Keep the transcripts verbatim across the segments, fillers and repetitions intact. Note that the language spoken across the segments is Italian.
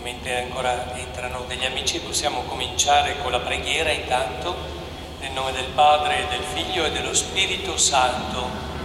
mentre ancora entrano degli amici possiamo cominciare con la preghiera intanto, nel nome del Padre, del Figlio e dello Spirito Santo.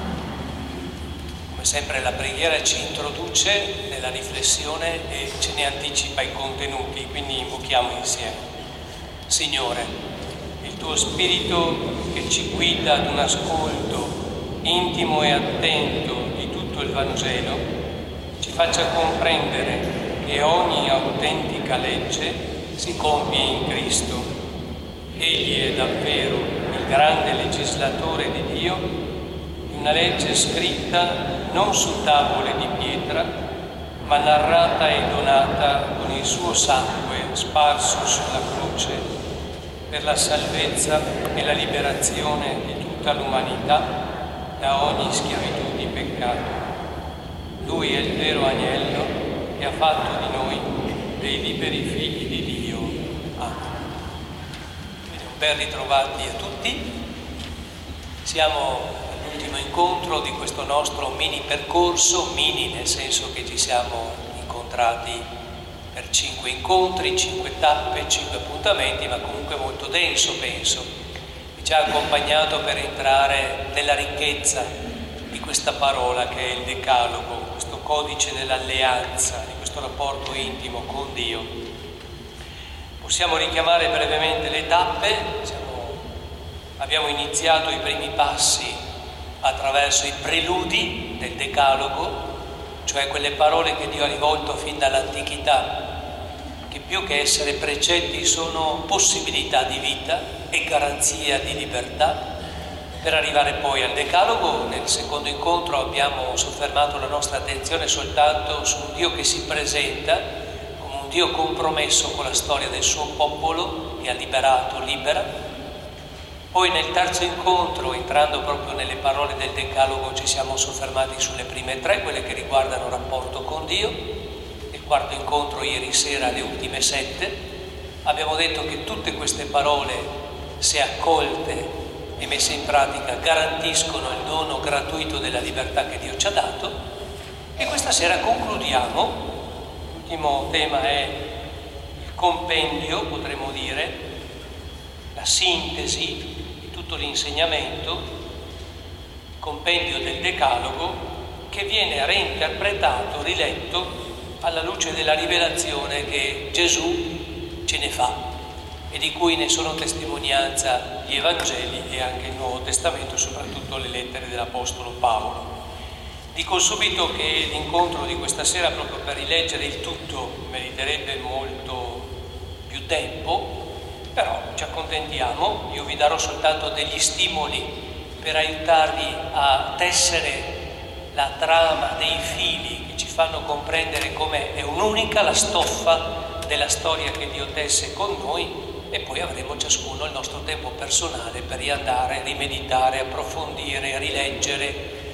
Come sempre la preghiera ci introduce nella riflessione e ce ne anticipa i contenuti, quindi invochiamo insieme. Signore, il tuo Spirito che ci guida ad un ascolto intimo e attento di tutto il Vangelo, ci faccia comprendere che ogni autentica legge si compie in Cristo. Egli è davvero il grande legislatore di Dio, una legge scritta non su tavole di pietra, ma narrata e donata con il suo sangue sparso sulla croce per la salvezza e la liberazione di tutta l'umanità da ogni schiavitù di peccato. Lui è il vero agnello che ha fatto di noi dei liberi figli di Dio. Amen. Ben ritrovati a tutti. Siamo all'ultimo incontro di questo nostro mini percorso, mini nel senso che ci siamo incontrati per cinque incontri, cinque tappe, cinque appuntamenti, ma comunque molto denso, penso. Ci ha accompagnato per entrare nella ricchezza di questa parola che è il Decalogo, questo codice dell'alleanza, di questo rapporto intimo con Dio. Possiamo richiamare brevemente le tappe. Siamo, abbiamo iniziato i primi passi attraverso i preludi del Decalogo, cioè quelle parole che Dio ha rivolto fin dall'antichità, che più che essere precetti sono possibilità di vita e garanzia di libertà, per arrivare poi al Decalogo. Nel secondo incontro abbiamo soffermato la nostra attenzione soltanto su un Dio che si presenta come un Dio compromesso con la storia del suo popolo, che ha liberato, libera. Poi nel terzo incontro, entrando proprio nelle parole del Decalogo, ci siamo soffermati sulle prime tre, quelle che riguardano il rapporto con Dio. Nel quarto incontro, ieri sera, le ultime sette, abbiamo detto che tutte queste parole, se accolte e messe in pratica, garantiscono il dono gratuito della libertà che Dio ci ha dato. E questa sera concludiamo. L'ultimo tema è il compendio, potremmo dire, la sintesi di tutto l'insegnamento, il compendio del Decalogo, che viene reinterpretato, riletto alla luce della rivelazione che Gesù ce ne fa e di cui ne sono testimonianza gli Evangeli e anche il Nuovo Testamento, soprattutto le lettere dell'Apostolo Paolo. Dico subito che l'incontro di questa sera, proprio per rileggere il tutto, meriterebbe molto più tempo, però ci accontentiamo. Io vi darò soltanto degli stimoli per aiutarvi a tessere la trama dei fili che ci fanno comprendere come è un'unica la stoffa della storia che Dio tesse con noi. E poi avremo ciascuno il nostro tempo personale per riandare, rimeditare, approfondire, rileggere,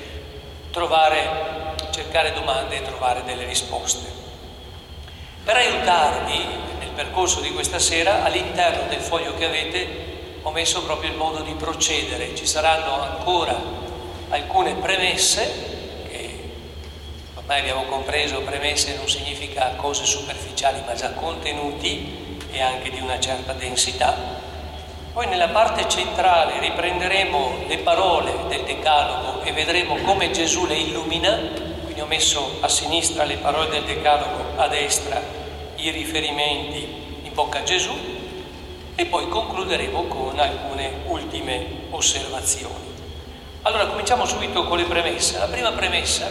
trovare, cercare domande e trovare delle risposte. Per aiutarvi nel percorso di questa sera, all'interno del foglio che avete ho messo proprio il modo di procedere. Ci saranno ancora alcune premesse, che ormai abbiamo compreso, premesse non significa cose superficiali, ma già contenuti e anche di una certa densità. Poi nella parte centrale riprenderemo le parole del Decalogo e vedremo come Gesù le illumina. Quindi ho messo a sinistra le parole del Decalogo, a destra i riferimenti in bocca a Gesù, e poi concluderemo con alcune ultime osservazioni. Allora cominciamo subito con le premesse. La prima premessa,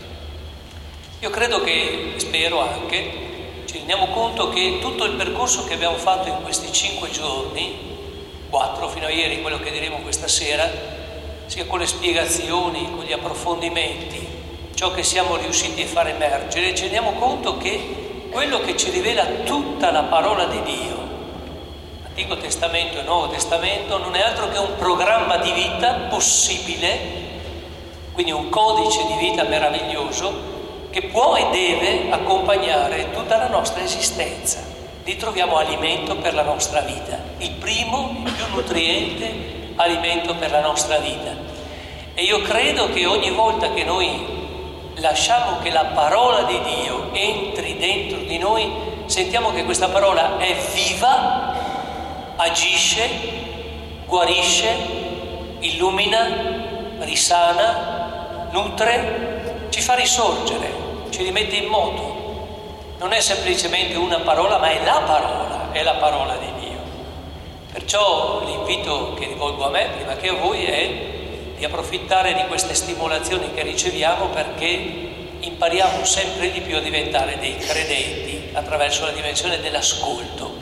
io credo che, spero anche, ci rendiamo conto che tutto il percorso che abbiamo fatto in questi cinque giorni, quattro fino a ieri, quello che diremo questa sera, sia con le spiegazioni, con gli approfondimenti, ciò che siamo riusciti a far emergere, ci rendiamo conto che quello che ci rivela tutta la parola di Dio, Antico Testamento e Nuovo Testamento, non è altro che un programma di vita possibile, quindi un codice di vita meraviglioso, che può e deve accompagnare tutta la nostra esistenza. Lì troviamo alimento per la nostra vita, il primo, il più nutriente alimento per la nostra vita. E io credo che ogni volta che noi lasciamo che la parola di Dio entri dentro di noi, sentiamo che questa parola è viva, agisce, guarisce, illumina, risana, nutre, ci fa risorgere, ci rimette in moto. Non è semplicemente una parola, ma è la parola, è la parola di Dio. Perciò l'invito che rivolgo a me, prima che a voi, è di approfittare di queste stimolazioni che riceviamo perché impariamo sempre di più a diventare dei credenti attraverso la dimensione dell'ascolto.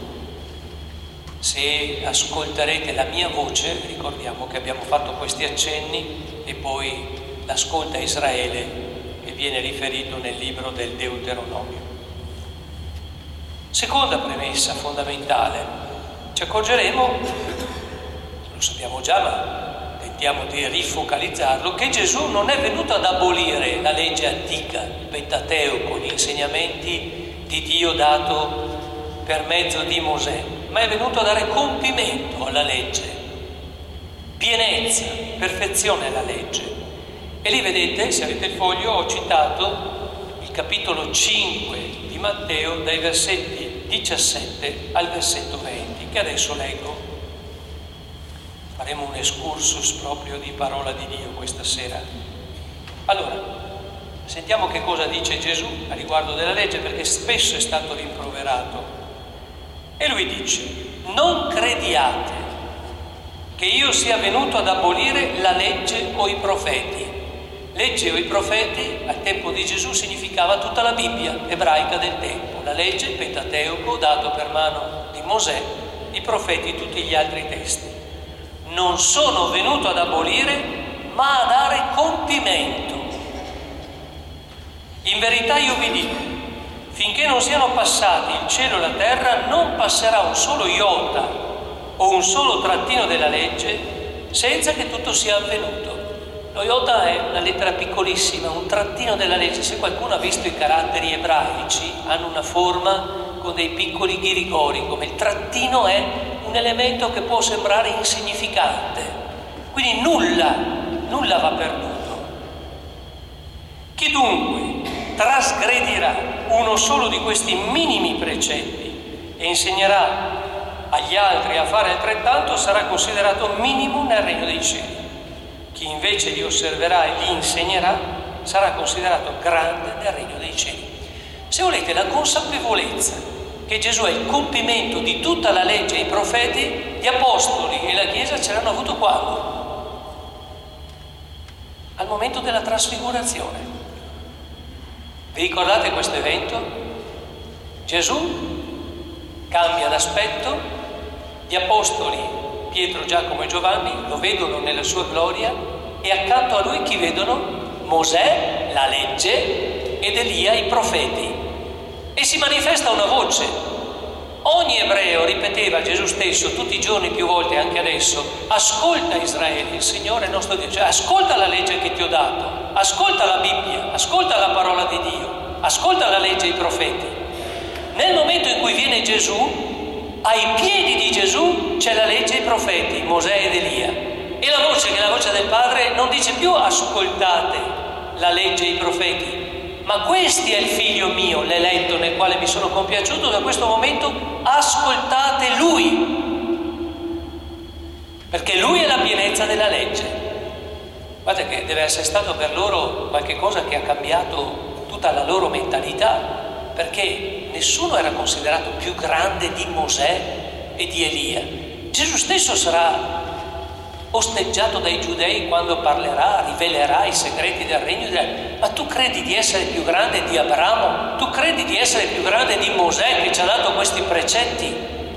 Se ascolterete la mia voce, ricordiamo che abbiamo fatto questi accenni, e poi l'ascolta Israele che viene riferito nel libro del Deuteronomio. Seconda premessa fondamentale, ci accorgeremo, lo sappiamo già ma tentiamo di rifocalizzarlo, che Gesù non è venuto ad abolire la legge antica, il Pentateuco, gli insegnamenti di Dio dato per mezzo di Mosè, ma è venuto a dare compimento alla legge, pienezza, perfezione alla legge. E lì vedete, se avete il foglio, ho citato il capitolo cinque di Matteo dai versetti diciassette al versetto venti, che adesso leggo. Faremo un excursus proprio di parola di Dio questa sera. Allora, sentiamo che cosa dice Gesù a riguardo della legge, perché spesso è stato rimproverato. E lui dice: non crediate che io sia venuto ad abolire la legge o i profeti. Legge o i profeti al tempo di Gesù significava tutta la Bibbia ebraica del tempo, la legge, il Pentateuco dato per mano di Mosè, i profeti, tutti gli altri testi. Non sono venuto ad abolire, ma a dare compimento. In verità io vi dico, finché non siano passati il cielo e la terra, non passerà un solo iota o un solo trattino della legge senza che tutto sia avvenuto. Lo iota è una lettera piccolissima, un trattino della legge. Se qualcuno ha visto i caratteri ebraici, hanno una forma con dei piccoli ghirigori, come il trattino è un elemento che può sembrare insignificante, quindi nulla, nulla va perduto. Chi dunque trasgredirà uno solo di questi minimi precetti e insegnerà agli altri a fare altrettanto sarà considerato minimo nel regno dei cieli. Chi invece li osserverà e li insegnerà sarà considerato grande nel regno dei cieli. Se volete, la consapevolezza che Gesù è il compimento di tutta la legge e i profeti, gli apostoli e la Chiesa ce l'hanno avuto quando? Al momento della trasfigurazione. Vi ricordate questo evento? Gesù cambia d'aspetto, gli apostoli Pietro, Giacomo e Giovanni lo vedono nella sua gloria e accanto a lui chi vedono? Mosè, la legge, ed Elia, i profeti. E si manifesta una voce. Ogni ebreo ripeteva a Gesù stesso tutti i giorni, più volte, anche adesso: ascolta Israele, il Signore è il nostro Dio. Cioè, ascolta la legge che ti ho dato, ascolta la Bibbia, ascolta la parola di Dio, ascolta la legge e i profeti. Nel momento in cui viene Gesù, ai piedi di Gesù c'è la legge e i profeti, Mosè ed Elia. E la voce, che è la voce del Padre, non dice più ascoltate la legge e i profeti, ma questi è il figlio mio, l'eletto, nel quale mi sono compiaciuto. Da questo momento ascoltate lui, perché lui è la pienezza della legge. Guardate che deve essere stato per loro qualche cosa che ha cambiato tutta la loro mentalità, perché nessuno era considerato più grande di Mosè e di Elia. Gesù stesso sarà osteggiato dai giudei quando parlerà, rivelerà i segreti del regno. Ma tu credi di essere più grande di Abramo? Tu credi di essere più grande di Mosè che ci ha dato questi precetti?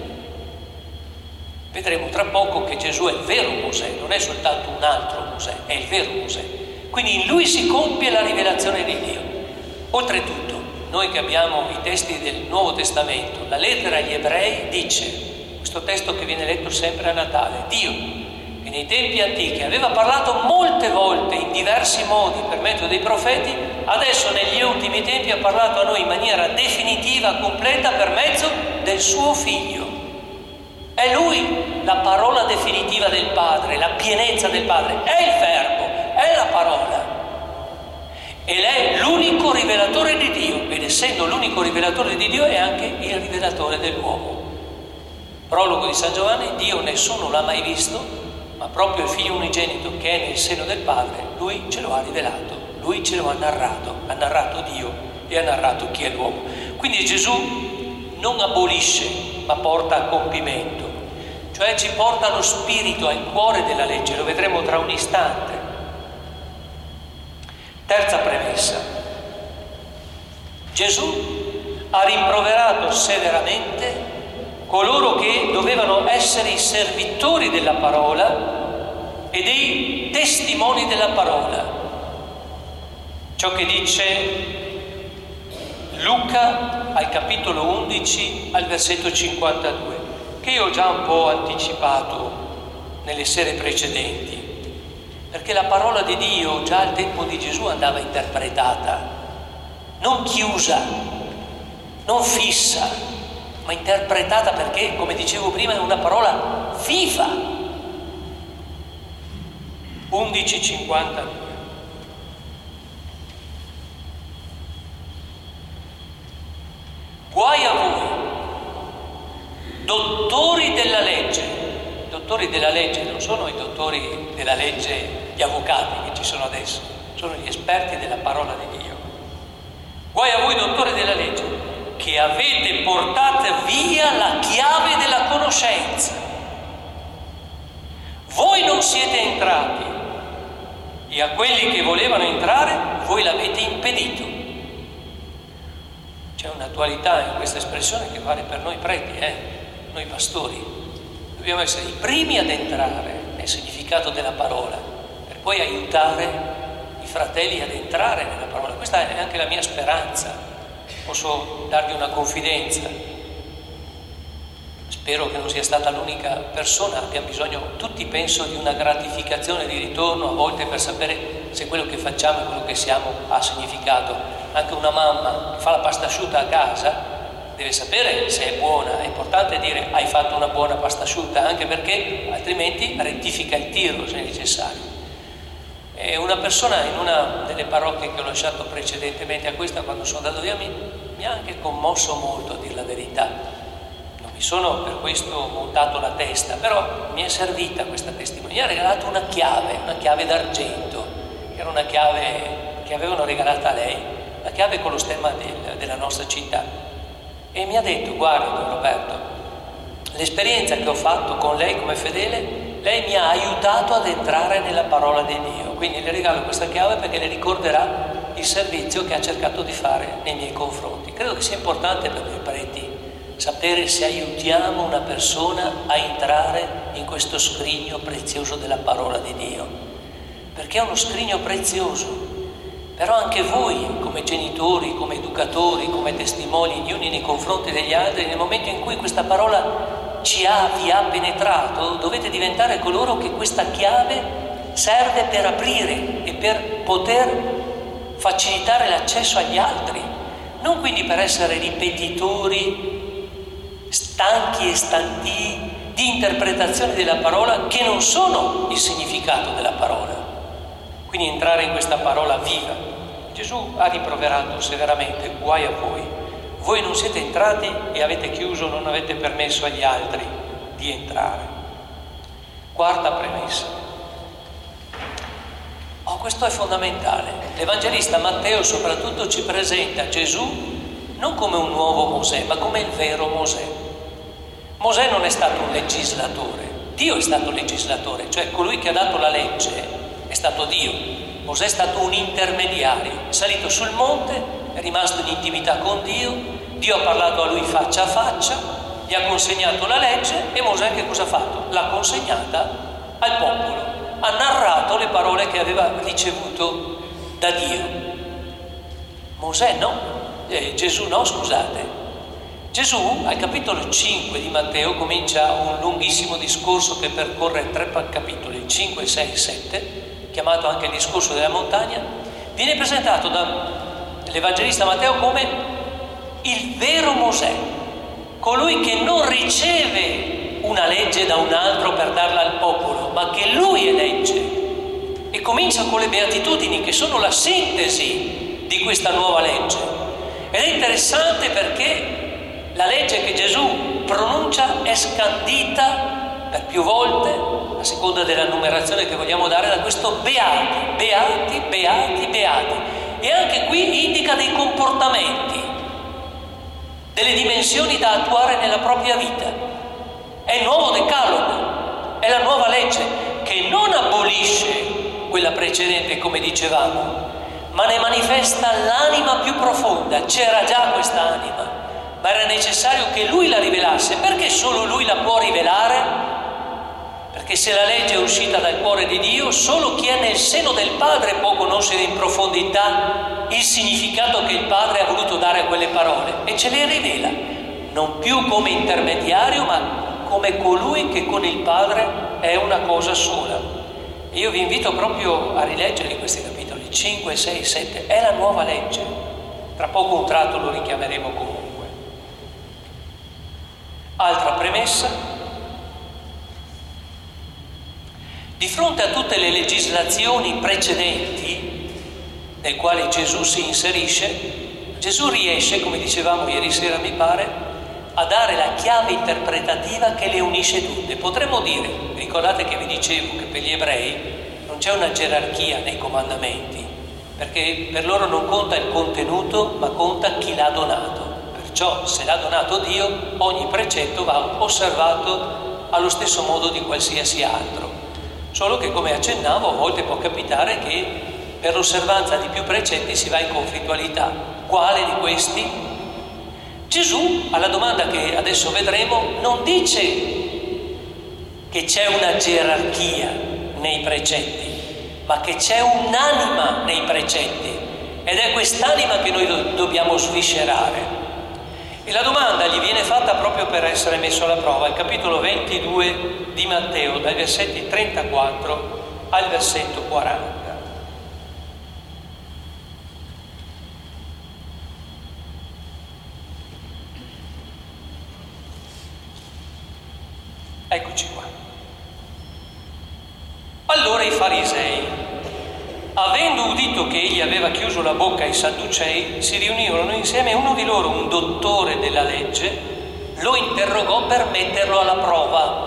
Vedremo tra poco che Gesù è il vero Mosè, non è soltanto un altro Mosè, è il vero Mosè. Quindi in lui si compie la rivelazione di Dio. Oltretutto, noi che abbiamo i testi del Nuovo Testamento, la lettera agli ebrei dice, questo testo che viene letto sempre a Natale: Dio, che nei tempi antichi aveva parlato molte volte in diversi modi per mezzo dei profeti, adesso negli ultimi tempi ha parlato a noi in maniera definitiva, completa, per mezzo del suo Figlio. È lui la parola definitiva del Padre, la pienezza del Padre, è il Verbo, è la parola. ed è l'unico rivelatore di Dio, ed essendo l'unico rivelatore di Dio è anche il rivelatore dell'uomo. Prologo di San Giovanni: Dio nessuno l'ha mai visto, ma proprio il Figlio unigenito che è nel seno del Padre, Lui ce lo ha rivelato, Lui ce lo ha narrato, ha narrato Dio e ha narrato chi è l'uomo. Quindi Gesù non abolisce, ma porta a compimento, cioè ci porta allo spirito, al cuore della legge, lo vedremo tra un istante. Terza premessa: Gesù ha rimproverato severamente coloro che dovevano essere i servitori della parola e dei testimoni della parola. Ciò che dice Luca al capitolo undici, al versetto cinquantadue, che io ho già un po' anticipato nelle sere precedenti, perché la parola di Dio già al tempo di Gesù andava interpretata, non chiusa, non fissa, ma interpretata, perché, come dicevo prima, è una parola viva. undici cinquantadue. Guai a voi, dottori della legge. I dottori della legge non sono i dottori della legge, gli avvocati che ci sono adesso, sono gli esperti della parola di Dio. Guai a voi, dottori della legge, che avete portato via la chiave della conoscenza. Voi non siete entrati e a quelli che volevano entrare voi l'avete impedito. C'è un'attualità in questa espressione che vale per noi preti, eh? Noi pastori. Dobbiamo essere i primi ad entrare nel significato della parola, per poi aiutare i fratelli ad entrare nella parola. Questa è anche la mia speranza. Posso darvi una confidenza. Spero che non sia stata l'unica persona. Abbiamo bisogno, tutti penso, di una gratificazione di ritorno a volte per sapere se quello che facciamo e quello che siamo ha significato. Anche una mamma che fa la pasta asciutta a casa deve sapere se è buona. È importante dire: hai fatto una buona pasta asciutta, anche perché altrimenti rettifica il tiro se è necessario. E una persona in una delle parrocchie che ho lasciato precedentemente a questa, quando sono andato via, mi, mi ha anche commosso molto, a dir la verità. Non mi sono per questo montato la testa, però mi è servita questa testimonianza. Mi ha regalato una chiave, una chiave d'argento, che era una chiave che avevano regalata a lei, la chiave con lo stemma del, della nostra città. E mi ha detto: guarda, Don Roberto, l'esperienza che ho fatto con lei come fedele, lei mi ha aiutato ad entrare nella parola di Dio, quindi le regalo questa chiave perché le ricorderà il servizio che ha cercato di fare nei miei confronti. Credo che sia importante per noi preti sapere se aiutiamo una persona a entrare in questo scrigno prezioso della parola di Dio, perché è uno scrigno prezioso. Però anche voi, come genitori, come educatori, come testimoni gli uni nei confronti degli altri, nel momento in cui questa parola ci ha, vi ha penetrato, dovete diventare coloro che questa chiave serve per aprire e per poter facilitare l'accesso agli altri, non quindi per essere ripetitori, stanchi e stantii di interpretazioni della parola che non sono il significato della parola. Quindi entrare in questa parola viva. Gesù ha rimproverato severamente: guai a voi, voi non siete entrati e avete chiuso, non avete permesso agli altri di entrare. Quarta premessa. Oh, questo è fondamentale. L'Evangelista Matteo soprattutto ci presenta Gesù non come un nuovo Mosè, ma come il vero Mosè. Mosè non è stato un legislatore, Dio è stato legislatore, cioè colui che ha dato la legge è stato Dio. Mosè è stato un intermediario, è salito sul monte, è rimasto in intimità con Dio, Dio ha parlato a lui faccia a faccia, gli ha consegnato la legge e Mosè che cosa ha fatto? L'ha consegnata al popolo, ha narrato le parole che aveva ricevuto da Dio. Mosè no, eh, Gesù no, scusate. Gesù al capitolo cinque di Matteo comincia un lunghissimo discorso che percorre tre capitoli, cinque, sei, sette, chiamato anche il discorso della montagna. Viene presentato dall'Evangelista Matteo come il vero Mosè, colui che non riceve una legge da un altro per darla al popolo, ma che lui è legge. E comincia con le beatitudini, che sono la sintesi di questa nuova legge. Ed è interessante perché la legge che Gesù pronuncia è scandita per più volte, a seconda della numerazione che vogliamo dare, da questo beati, beati, beati, beati. E anche qui indica dei comportamenti, delle dimensioni da attuare nella propria vita. È il nuovo decalogo, è la nuova legge che non abolisce quella precedente, come dicevamo, ma ne manifesta l'anima più profonda. C'era già questa anima, ma era necessario che Lui la rivelasse. Perché solo Lui la può rivelare? Perché se la legge è uscita dal cuore di Dio, solo chi è nel seno del Padre può conoscere in profondità il significato che il Padre ha voluto dare a quelle parole, e ce le rivela, non più come intermediario, ma come colui che con il Padre è una cosa sola. E io vi invito proprio a rileggere questi capitoli cinque, sei, sette. È la nuova legge. Tra poco un tratto lo richiameremo comunque. Altra premessa. Di fronte a tutte le legislazioni precedenti nel quali Gesù si inserisce, Gesù riesce, come dicevamo ieri sera mi pare, a dare la chiave interpretativa che le unisce tutte. Potremmo dire, ricordate che vi dicevo che per gli ebrei non c'è una gerarchia nei comandamenti, perché per loro non conta il contenuto, ma conta chi l'ha donato. Perciò se l'ha donato Dio, ogni precetto va osservato allo stesso modo di qualsiasi altro. Solo che, come accennavo, a volte può capitare che per l'osservanza di più precetti si va in conflittualità. Quale di questi? Gesù, alla domanda che adesso vedremo, non dice che c'è una gerarchia nei precetti, ma che c'è un'anima nei precetti, ed è quest'anima che noi do- dobbiamo sviscerare. E la domanda gli viene fatta proprio per essere messo alla prova. Il capitolo ventidue di Matteo, dai versetti trentaquattro al versetto quaranta. Eccoci qua. Allora i farisei, avendo udito che egli aveva chiuso la bocca ai sadducei, si riunirono insieme e uno di loro, un dottore della legge, lo interrogò per metterlo alla prova.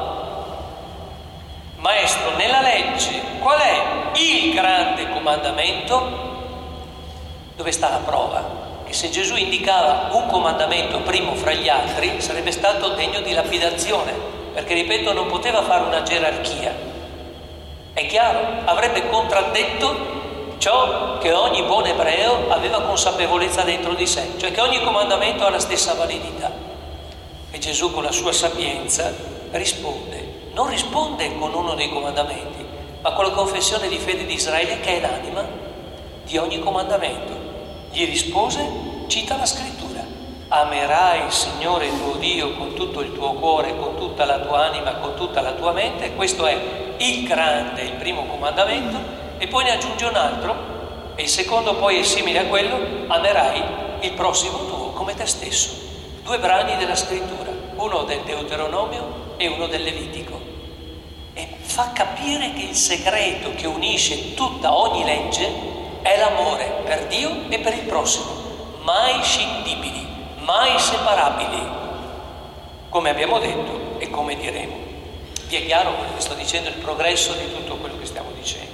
Maestro, nella legge qual è il grande comandamento? Dove sta la prova? Che se Gesù indicava un comandamento primo fra gli altri sarebbe stato degno di lapidazione, perché, ripeto, non poteva fare una gerarchia. È chiaro, avrebbe contraddetto ciò che ogni buon ebreo aveva consapevolezza dentro di sé, cioè che ogni comandamento ha la stessa validità. E Gesù, con la sua sapienza, risponde, non risponde con uno dei comandamenti, ma con la confessione di fede di Israele, che è l'anima di ogni comandamento. Gli rispose, cita la scrittura: amerai il Signore tuo Dio con tutto il tuo cuore, con tutta la tua anima, con tutta la tua mente. Questo è il grande, il primo comandamento. E poi ne aggiunge un altro, e il secondo poi è simile a quello: amerai il prossimo tuo come te stesso. Due brani della scrittura, uno del Deuteronomio e uno del Levitico, e fa capire che il segreto che unisce tutta ogni legge è l'amore per Dio e per il prossimo, mai scindibili, mai separabili, come abbiamo detto e come diremo. Vi è chiaro quello che sto dicendo, il progresso di tutto quello che stiamo dicendo.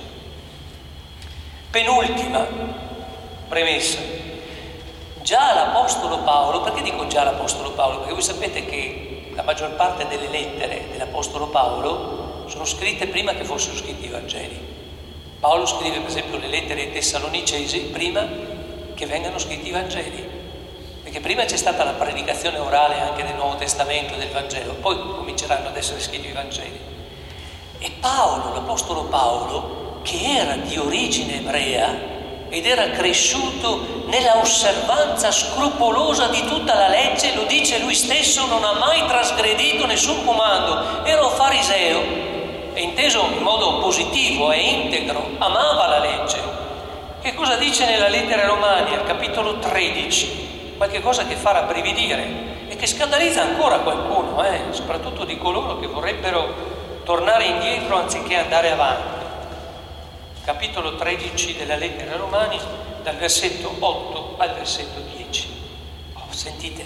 Penultima premessa. Già l'Apostolo Paolo, perché dico già l'Apostolo Paolo? Perché voi sapete che la maggior parte delle lettere dell'Apostolo Paolo sono scritte prima che fossero scritti i Vangeli. Paolo scrive per esempio le lettere ai Tessalonicesi prima che vengano scritti i Vangeli, perché prima c'è stata la predicazione orale anche nel Nuovo Testamento del Vangelo, poi cominceranno ad essere scritti i Vangeli. E Paolo, l'Apostolo Paolo, che era di origine ebrea ed era cresciuto nella osservanza scrupolosa di tutta la legge, lo dice lui stesso, non ha mai trasgredito nessun comando, era un fariseo, e inteso in modo positivo e integro, amava la legge. Che cosa dice nella lettera ai Romani, al capitolo tredici? Qualche cosa che fa rabbrividire e che scandalizza ancora qualcuno, eh? soprattutto di coloro che vorrebbero tornare indietro anziché andare avanti. Capitolo tredici della lettera ai Romani, dal versetto otto al versetto dieci. Oh, sentite,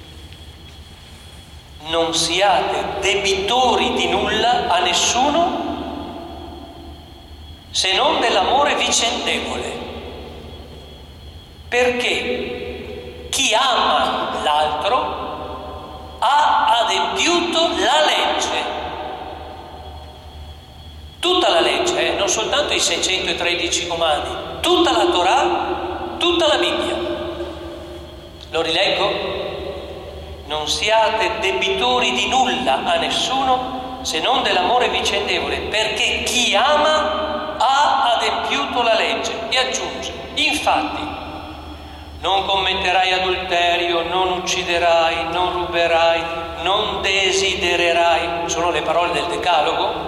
non siate debitori di nulla a nessuno se non dell'amore vicendevole, perché chi ama l'altro ha adempiuto la legge. Tutta la legge, eh? Non soltanto i seicentotredici comandi, tutta la Torah, tutta la Bibbia. Lo rileggo? Non siate debitori di nulla a nessuno se non dell'amore vicendevole, perché chi ama ha adempiuto la legge. E aggiunge, infatti, non commetterai adulterio, non ucciderai, non ruberai, non desidererai, sono le parole del Decalogo,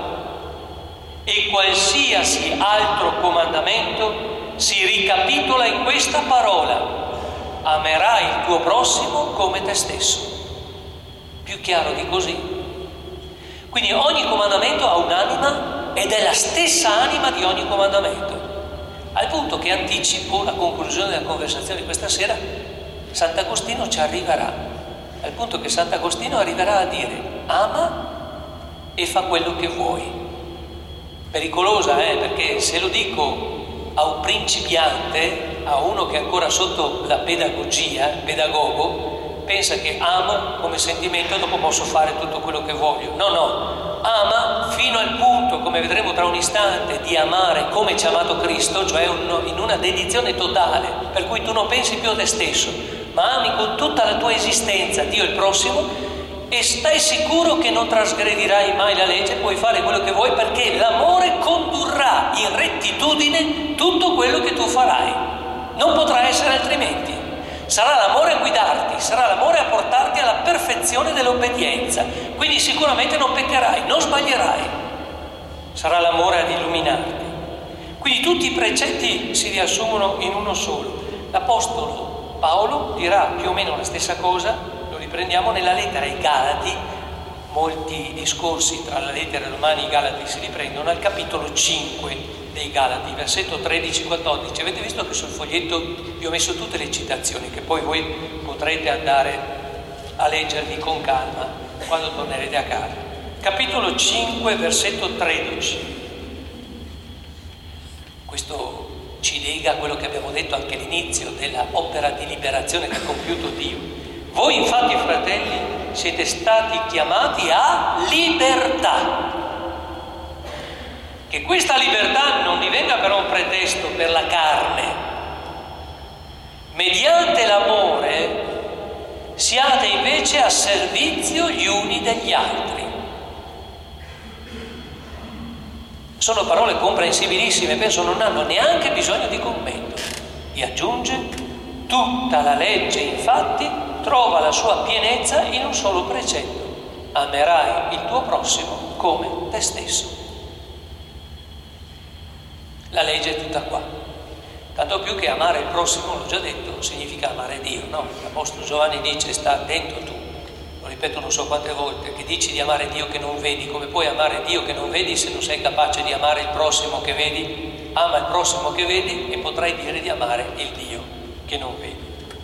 e qualsiasi altro comandamento si ricapitola in questa parola: amerai il tuo prossimo come te stesso. Più chiaro di così? Quindi ogni comandamento ha un'anima ed è la stessa anima di ogni comandamento, al punto che anticipo la conclusione della conversazione di questa sera. Sant'Agostino ci arriverà, al punto che Sant'Agostino arriverà a dire: ama e fa quello che vuoi. Pericolosa, eh? Perché se lo dico a un principiante, a uno che è ancora sotto la pedagogia, pedagogo, pensa che amo come sentimento e dopo posso fare tutto quello che voglio. No, no, ama fino al punto, come vedremo tra un istante, di amare come ci ha amato Cristo, cioè in una dedizione totale, per cui tu non pensi più a te stesso, ma ami con tutta la tua esistenza Dio e il prossimo, e stai sicuro che non trasgredirai mai la legge, puoi fare quello che vuoi, perché l'amore condurrà in rettitudine tutto quello che tu farai. Non potrà essere altrimenti. Sarà l'amore a guidarti, sarà l'amore a portarti alla perfezione dell'obbedienza. Quindi sicuramente non peccherai, non sbaglierai. Sarà l'amore ad illuminarti. Quindi tutti i precetti si riassumono in uno solo. L'Apostolo Paolo dirà più o meno la stessa cosa. Prendiamo nella lettera ai Galati, molti discorsi tra la lettera ai Romani e i Galati si riprendono al capitolo cinque dei Galati, versetto tredici quattordici. Avete visto che sul foglietto vi ho messo tutte le citazioni che poi voi potrete andare a leggervi con calma quando tornerete a casa. Capitolo cinque, versetto tredici. Questo ci lega a quello che abbiamo detto anche all'inizio della opera di liberazione che ha compiuto Dio. Voi infatti, fratelli, siete stati chiamati a libertà. Che questa libertà non divenga però un pretesto per la carne. Mediante l'amore siate invece a servizio gli uni degli altri. Sono parole comprensibilissime, penso non hanno neanche bisogno di commento. E aggiunge: tutta la legge, infatti, trova la sua pienezza in un solo precetto: amerai il tuo prossimo come te stesso. La legge è tutta qua. Tanto più che amare il prossimo, l'ho già detto, significa amare Dio, no? L'Apostolo Giovanni dice: sta dentro tu. Lo ripeto non so quante volte, che dici di amare Dio che non vedi. Come puoi amare Dio che non vedi se non sei capace di amare il prossimo che vedi? Ama il prossimo che vedi e potrai dire di amare il Dio che non vedi.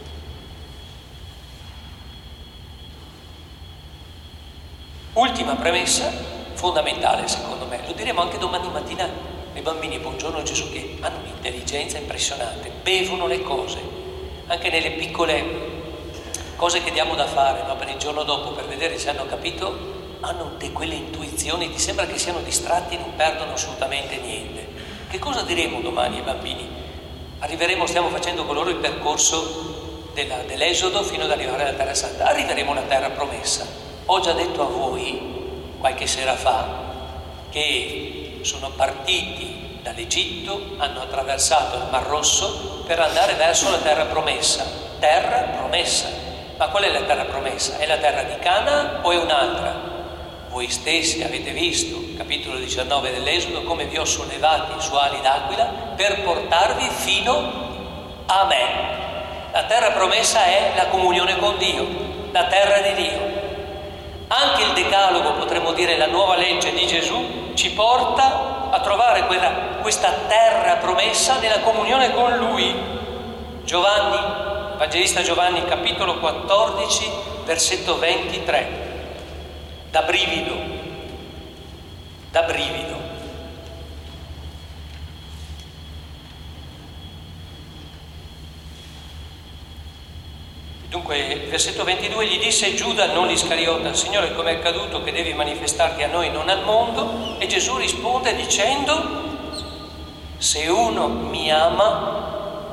Ultima premessa, fondamentale secondo me, lo diremo anche domani mattina ai bambini Buongiorno Gesù, che hanno un'intelligenza impressionante, bevono le cose, anche nelle piccole cose che diamo da fare, no? Per il giorno dopo, per vedere se hanno capito, hanno de quelle intuizioni, ti sembra che siano distratti e non perdono assolutamente niente. Che cosa diremo domani ai bambini? Arriveremo, stiamo facendo con loro il percorso della, dell'Esodo fino ad arrivare alla Terra Santa, arriveremo alla Terra Promessa. Ho già detto a voi, qualche sera fa, che sono partiti dall'Egitto, hanno attraversato il Mar Rosso per andare verso la Terra Promessa. Terra Promessa. Ma qual è la Terra Promessa? È la terra di Canaan o è un'altra? Voi stessi avete visto, capitolo diciannove dell'Esodo, come vi ho sollevati su ali d'aquila per portarvi fino a me. La Terra Promessa è la comunione con Dio, la terra di Dio. Anche il Decalogo, potremmo dire la nuova legge di Gesù, ci porta a trovare quella, questa terra promessa nella comunione con Lui. Giovanni, Evangelista Giovanni, capitolo quattordici, versetto ventitré. Da brivido, da brivido. Dunque, il versetto ventidue, gli disse Giuda, non l'Iscariota, Signore, com'è accaduto che devi manifestarti a noi, non al mondo? E Gesù risponde dicendo, se uno mi ama,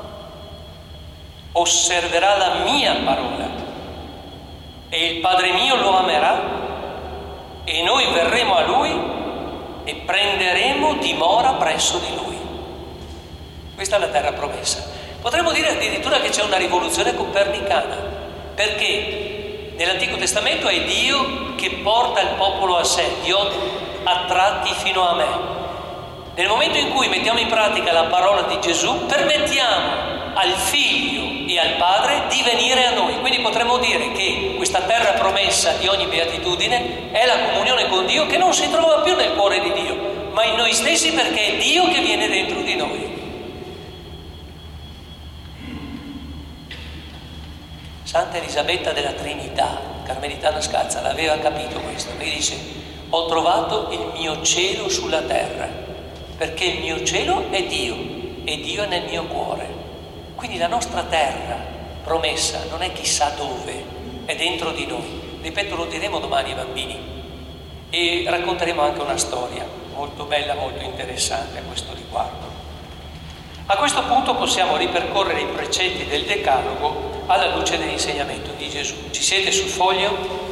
osserverà la mia parola e il Padre mio lo amerà e noi verremo a lui e prenderemo dimora presso di lui. Questa è la terra promessa. Potremmo dire addirittura che c'è una rivoluzione copernicana, perché nell'Antico Testamento è Dio che porta il popolo a sé, Dio attratti fino a me. Nel momento in cui mettiamo in pratica la parola di Gesù, permettiamo al Figlio e al Padre di venire a noi. Quindi potremmo dire che questa terra promessa di ogni beatitudine è la comunione con Dio, che non si trova più nel cuore di Dio, ma in noi stessi, perché è Dio che viene dentro di noi. Santa Elisabetta della Trinità, carmelitana scalza, l'aveva capito questo, perché dice: ho trovato il mio cielo sulla terra, perché il mio cielo è Dio e Dio è nel mio cuore. Quindi la nostra terra promessa non è chissà dove, è dentro di noi. Ripeto, lo diremo domani ai bambini e racconteremo anche una storia molto bella, molto interessante a questo riguardo. A questo punto possiamo ripercorrere i precetti del Decalogo alla luce dell'insegnamento di Gesù. Ci siete sul foglio?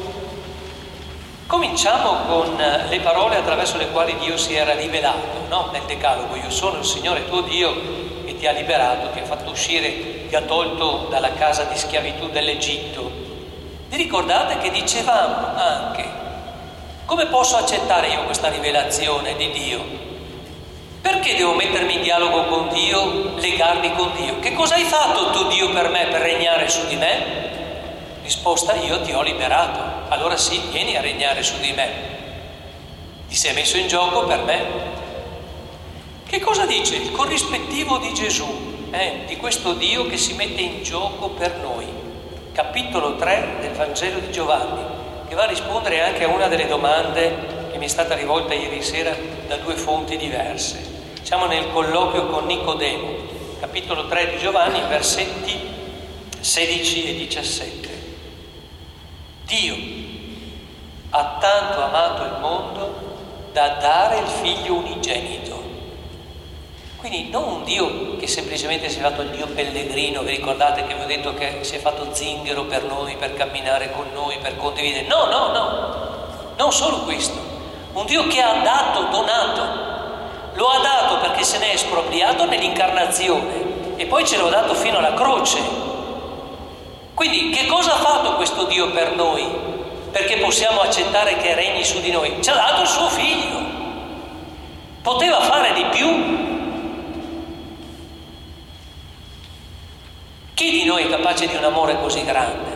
Cominciamo con le parole attraverso le quali Dio si era rivelato, no? Nel Decalogo: io sono il Signore tuo Dio che ti ha liberato, ti ha fatto uscire, ti ha tolto dalla casa di schiavitù dell'Egitto. Vi ricordate che dicevamo anche: come posso accettare io questa rivelazione di Dio? Perché devo mettermi in dialogo con Dio, legarmi con Dio? Che cosa hai fatto tu, Dio, per me, per regnare su di me? Risposta: io ti ho liberato, allora sì, vieni a regnare su di me. Ti sei messo in gioco per me. Che cosa dice il corrispettivo di Gesù, eh, di questo Dio che si mette in gioco per noi? Capitolo tre del Vangelo di Giovanni, che va a rispondere anche a una delle domande che mi è stata rivolta ieri sera da due fonti diverse. Siamo nel colloquio con Nicodemo, capitolo tre di Giovanni, versetti sedici e diciassette. Dio ha tanto amato il mondo da dare il figlio unigenito. Quindi non un Dio che semplicemente si è fatto il Dio pellegrino, vi ricordate che vi ho detto che si è fatto zingaro per noi, per camminare con noi, per condividere? No, no, no, non solo questo. Un Dio che ha dato, donato. Lo ha dato perché se ne è espropriato nell'incarnazione e poi ce l'ha dato fino alla croce. Quindi che cosa ha fatto questo Dio per noi? Perché possiamo accettare che regni su di noi? Ci ha dato il suo figlio. Poteva fare di più? Chi di noi è capace di un amore così grande?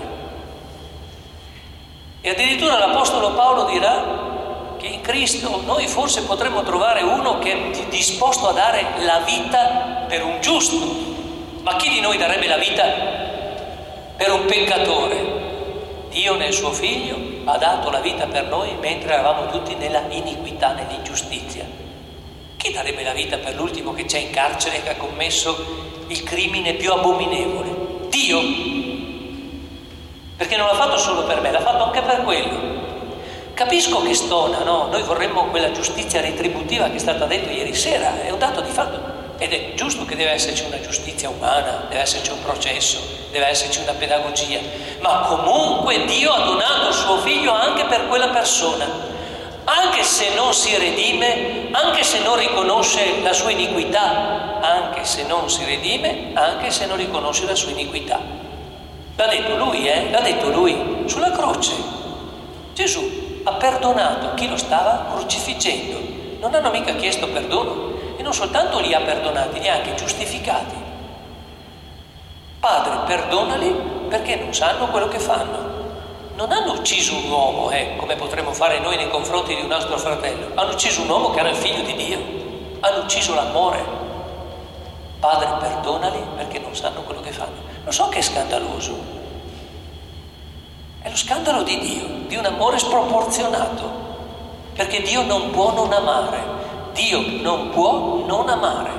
E addirittura l'Apostolo Paolo dirà che in Cristo noi forse potremmo trovare uno che è disposto a dare la vita per un giusto. Ma chi di noi darebbe la vita per un peccatore? Dio nel suo Figlio ha dato la vita per noi mentre eravamo tutti nella iniquità, nell'ingiustizia. Chi darebbe la vita per l'ultimo che c'è in carcere, che ha commesso il crimine più abominevole? Dio. Perché non l'ha fatto solo per me, l'ha fatto anche per quello. Capisco che stona, no? Noi vorremmo quella giustizia retributiva che è stata detta ieri sera, è un dato di fatto. Ed è giusto che deve esserci una giustizia umana, deve esserci un processo, deve esserci una pedagogia. Ma comunque Dio ha donato il suo figlio anche per quella persona. Anche se non si redime, anche se non riconosce la sua iniquità, anche se non si redime, anche se non riconosce la sua iniquità. L'ha detto lui, eh? L'ha detto lui, sulla croce. Gesù ha perdonato chi lo stava crocifiggendo. Non hanno mica chiesto perdono e non soltanto li ha perdonati, li ha anche giustificati. Padre, perdonali perché non sanno quello che fanno. Non hanno ucciso un uomo, eh, come potremmo fare noi nei confronti di un nostro fratello. Hanno ucciso un uomo che era il figlio di Dio. Hanno ucciso l'amore. Padre, perdonali perché non sanno quello che fanno. Lo so che è scandaloso. È lo scandalo di Dio, di un amore sproporzionato, perché Dio non può non amare. Dio non può non amare.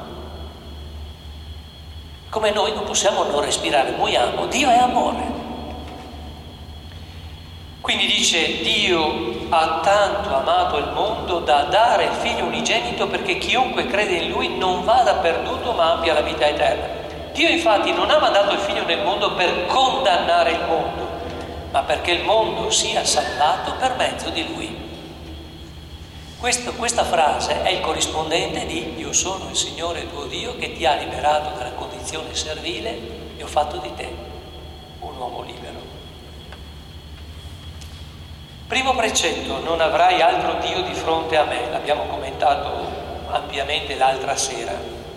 Come noi non possiamo non respirare, muoiamo, Dio è amore. Quindi dice, Dio ha tanto amato il mondo da dare il figlio unigenito perché chiunque crede in lui non vada perduto ma abbia la vita eterna. Dio infatti non ha mandato il figlio nel mondo per condannare il mondo, ma perché il mondo sia salvato per mezzo di lui. Questo, questa frase è il corrispondente di io sono il Signore tuo Dio che ti ha liberato dalla condizione servile e ho fatto di te un uomo libero. Primo precetto, non avrai altro Dio di fronte a me, l'abbiamo commentato ampiamente l'altra sera.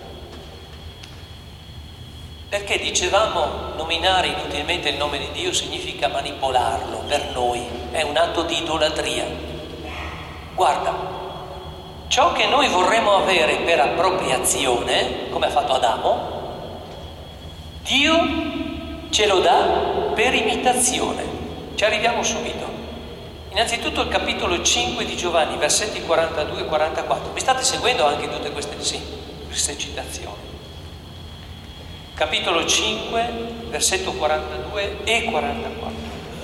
Perché dicevamo nominare inutilmente il nome di Dio significa manipolarlo per noi, è un atto di idolatria. Guarda, ciò che noi vorremmo avere per appropriazione, come ha fatto Adamo, Dio ce lo dà per imitazione. Ci arriviamo subito. Innanzitutto il capitolo cinque di Giovanni, versetti quarantadue e quarantaquattro. Mi state seguendo anche tutte queste, sì, queste citazioni? Capitolo cinque, versetto quarantadue e quarantaquattro.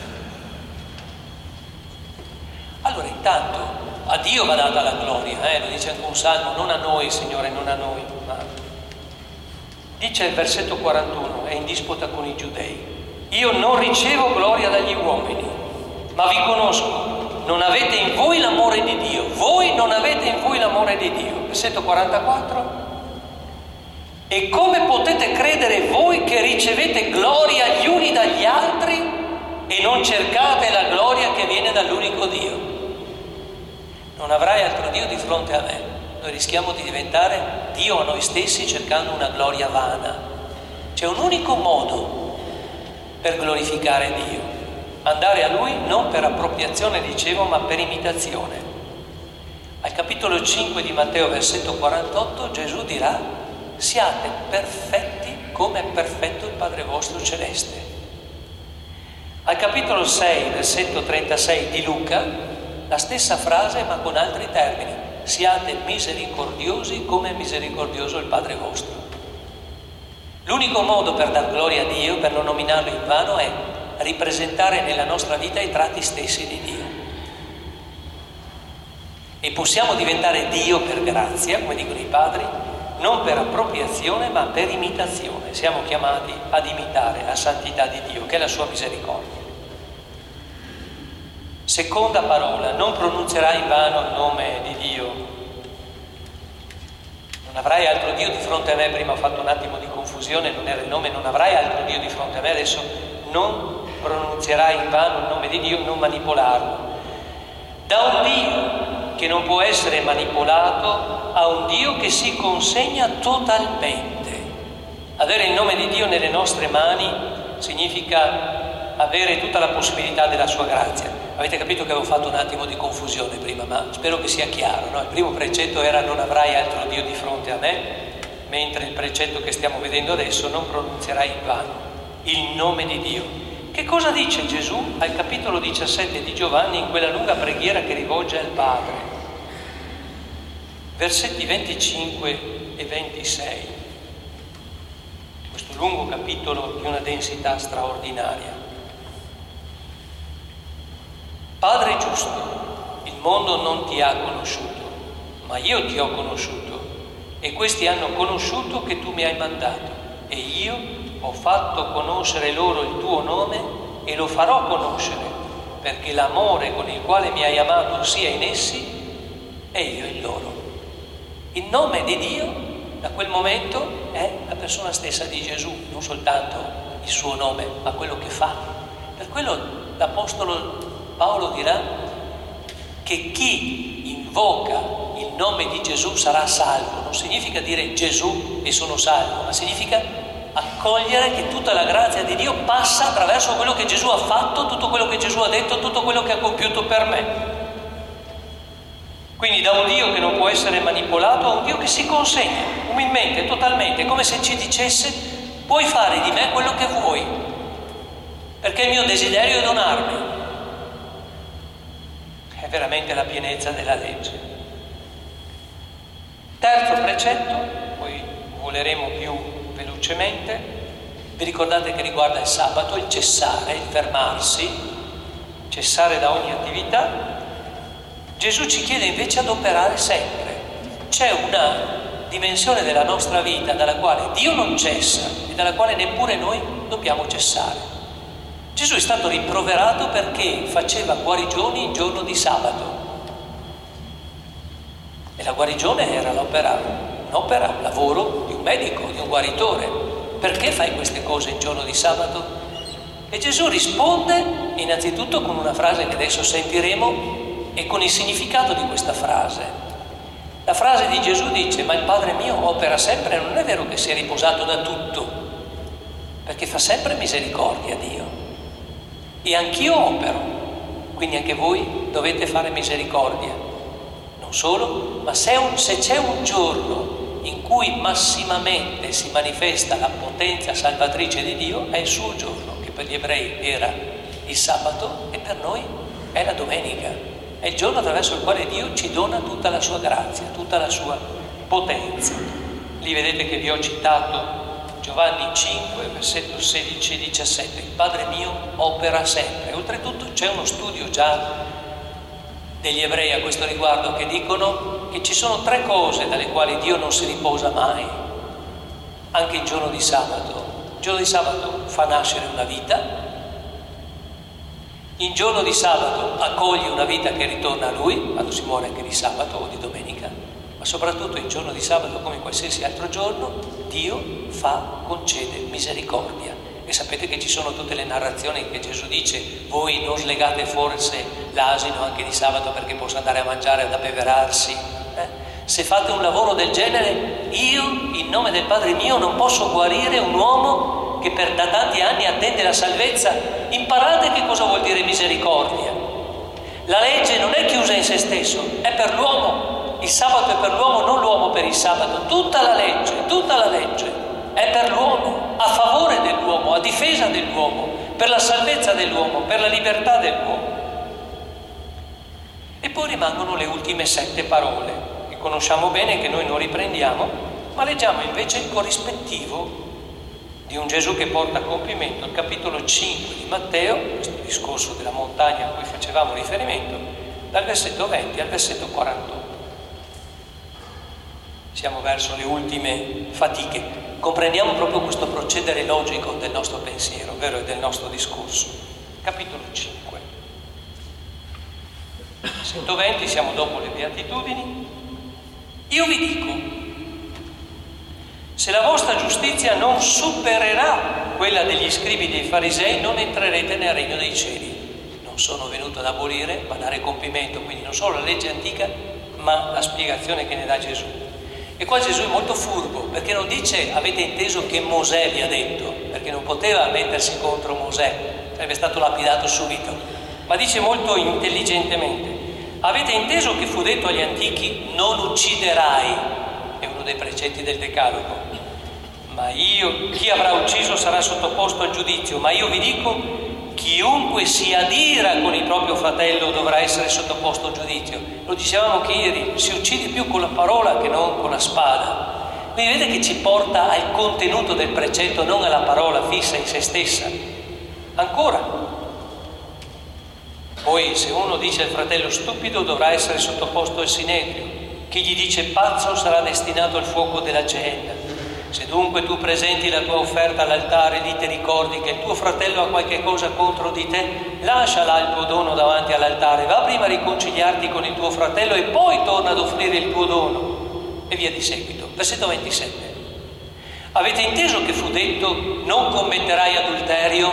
Allora, intanto, a Dio va data la gloria, eh? Lo dice anche un salmo, non a noi, Signore, non a noi, ma... Dice il versetto quarantuno, è in disputa con i giudei. Io non ricevo gloria dagli uomini, ma vi conosco, non avete in voi l'amore di Dio, voi non avete in voi l'amore di Dio. Versetto quarantaquattro. E come potete credere voi che ricevete gloria gli uni dagli altri e non cercate la gloria che viene dall'unico Dio? Non avrai altro Dio di fronte a me. Noi rischiamo di diventare Dio a noi stessi cercando una gloria vana. C'è un unico modo per glorificare Dio. Andare a Lui non per appropriazione, dicevo, ma per imitazione. Al capitolo cinque di Matteo, versetto quarantotto, Gesù dirà: siate perfetti come è perfetto il Padre vostro celeste. Al capitolo sei, versetto trentasei di Luca, la stessa frase ma con altri termini: siate misericordiosi come è misericordioso il Padre vostro. L'unico modo per dar gloria a Dio, per non nominarlo in vano, è ripresentare nella nostra vita i tratti stessi di Dio. E possiamo diventare Dio per grazia, come dicono i padri, non per appropriazione ma per imitazione. Siamo chiamati ad imitare la santità di Dio, che è la sua misericordia. Seconda parola, non pronuncerai in vano il nome di Dio. Non avrai altro Dio di fronte a me. Prima ho fatto un attimo di confusione, non era il nome, non avrai altro Dio di fronte a me. Adesso non pronuncerai in vano il nome di Dio, non manipolarlo. Da un Dio che non può essere manipolato a un Dio che si consegna totalmente. Avere il nome di Dio nelle nostre mani significa avere tutta la possibilità della sua grazia. Avete capito che avevo fatto un attimo di confusione prima, ma spero che sia chiaro, no? Il primo precetto era non avrai altro Dio di fronte a me, mentre il precetto che stiamo vedendo adesso, non pronuncerai in vano il nome di Dio. Che cosa dice Gesù al capitolo diciassette di Giovanni in quella lunga preghiera che rivolge al Padre? Versetti venticinque e ventisei. Questo lungo capitolo di una densità straordinaria. Padre giusto, il mondo non ti ha conosciuto, ma io ti ho conosciuto, e questi hanno conosciuto che tu mi hai mandato, e io ho fatto conoscere loro il tuo nome e lo farò conoscere, perché l'amore con il quale mi hai amato sia in essi e io in loro. Il nome di Dio da quel momento è la persona stessa di Gesù, non soltanto il suo nome, ma quello che fa. Per quello l'Apostolo Paolo dirà che chi invoca il nome di Gesù sarà salvo. Non significa dire Gesù e sono salvo, ma significa accogliere che tutta la grazia di Dio passa attraverso quello che Gesù ha fatto, tutto quello che Gesù ha detto, tutto quello che ha compiuto per me. Quindi da un Dio che non può essere manipolato a un Dio che si consegna umilmente, totalmente, come se ci dicesse: puoi fare di me quello che vuoi, perché il mio desiderio è donarmi. È veramente la pienezza della legge. Terzo precetto, poi voleremo più velocemente. Vi ricordate che riguarda il sabato, il cessare, il fermarsi, cessare da ogni attività. Gesù ci chiede invece ad operare sempre. C'è una dimensione della nostra vita dalla quale Dio non cessa e dalla quale neppure noi dobbiamo cessare. Gesù è stato rimproverato perché faceva guarigioni in giorno di sabato. E la guarigione era l'opera, un'opera, un lavoro di un medico, di un guaritore. Perché fai queste cose in giorno di sabato? E Gesù risponde innanzitutto con una frase che adesso sentiremo e con il significato di questa frase. La frase di Gesù dice: ma il Padre mio opera sempre. Non è vero che si è riposato da tutto, perché fa sempre misericordia Dio. E anch'io opero, quindi anche voi dovete fare misericordia. Non solo, ma se, un, se c'è un giorno in cui massimamente si manifesta la potenza salvatrice di Dio, è il suo giorno, che per gli ebrei era il sabato e per noi è la domenica. È il giorno attraverso il quale Dio ci dona tutta la sua grazia, tutta la sua potenza. Lì vedete che vi ho citato Giovanni cinque, versetto sedici e diciassette. Il Padre mio opera sempre. Oltretutto c'è uno studio già degli ebrei a questo riguardo che dicono che ci sono tre cose dalle quali Dio non si riposa mai, anche il giorno di sabato. Il giorno di sabato fa nascere una vita. Il giorno di sabato accoglie una vita che ritorna a Lui, quando si muore anche di sabato o di domenica, ma soprattutto il giorno di sabato, come qualsiasi altro giorno, Dio fa, concede misericordia. E sapete che ci sono tutte le narrazioni che Gesù dice: voi non slegate forse l'asino anche di sabato perché possa andare a mangiare, ad abbeverarsi. Eh? Se fate un lavoro del genere, io, in nome del Padre mio, non posso guarire un uomo che per da tanti anni attende la salvezza. Imparate che cosa vuol dire misericordia. La legge non è chiusa in se stesso, è per l'uomo. Il sabato è per l'uomo, non l'uomo per il sabato. Tutta la legge, tutta la legge è per l'uomo, a favore dell'uomo, a difesa dell'uomo, per la salvezza dell'uomo, per la libertà dell'uomo. E poi rimangono le ultime sette parole, che conosciamo bene, che noi non riprendiamo, ma leggiamo invece il corrispettivo di un Gesù che porta a compimento il capitolo cinque di Matteo, questo discorso della montagna a cui facevamo riferimento, dal versetto venti al versetto quarantotto. Siamo verso le ultime fatiche. Comprendiamo proprio questo procedere logico del nostro pensiero, ovvero del nostro discorso. Capitolo cinque. Versetto venti, siamo dopo le beatitudini. Io vi dico: se la vostra giustizia non supererà quella degli scribi e dei farisei, non entrerete nel regno dei cieli. Non sono venuto ad abolire, ma a dare compimento, quindi non solo la legge antica, ma la spiegazione che ne dà Gesù. E qua Gesù è molto furbo, perché non dice: avete inteso che Mosè vi ha detto, perché non poteva mettersi contro Mosè, sarebbe stato lapidato subito, ma dice molto intelligentemente: avete inteso che fu detto agli antichi: non ucciderai, è uno dei precetti del Decalogo, ma io, chi avrà ucciso sarà sottoposto al giudizio, ma io vi dico: chiunque si adira con il proprio fratello dovrà essere sottoposto al giudizio. Lo dicevamo che ieri, si uccide più con la parola che non con la spada. Quindi vedete che ci porta al contenuto del precetto, non alla parola fissa in se stessa. Ancora, poi se uno dice al fratello stupido dovrà essere sottoposto al sinedrio, chi gli dice pazzo sarà destinato al fuoco della geenna. Se dunque tu presenti la tua offerta all'altare, lì ti ricordi che il tuo fratello ha qualche cosa contro di te, lascia là il tuo dono davanti all'altare, va prima a riconciliarti con il tuo fratello e poi torna ad offrire il tuo dono. E via di seguito. Versetto ventisette. Avete inteso che fu detto: non commetterai adulterio?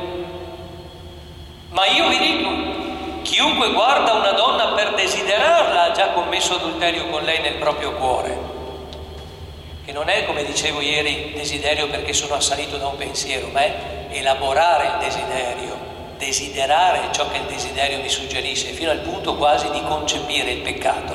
Ma io vi dico: chiunque guarda una donna per desiderarla ha già commesso adulterio con lei nel proprio cuore. Che non è, come dicevo ieri, desiderio perché sono assalito da un pensiero, ma è elaborare il desiderio. desiderare ciò che il desiderio mi suggerisce, fino al punto quasi di concepire il peccato.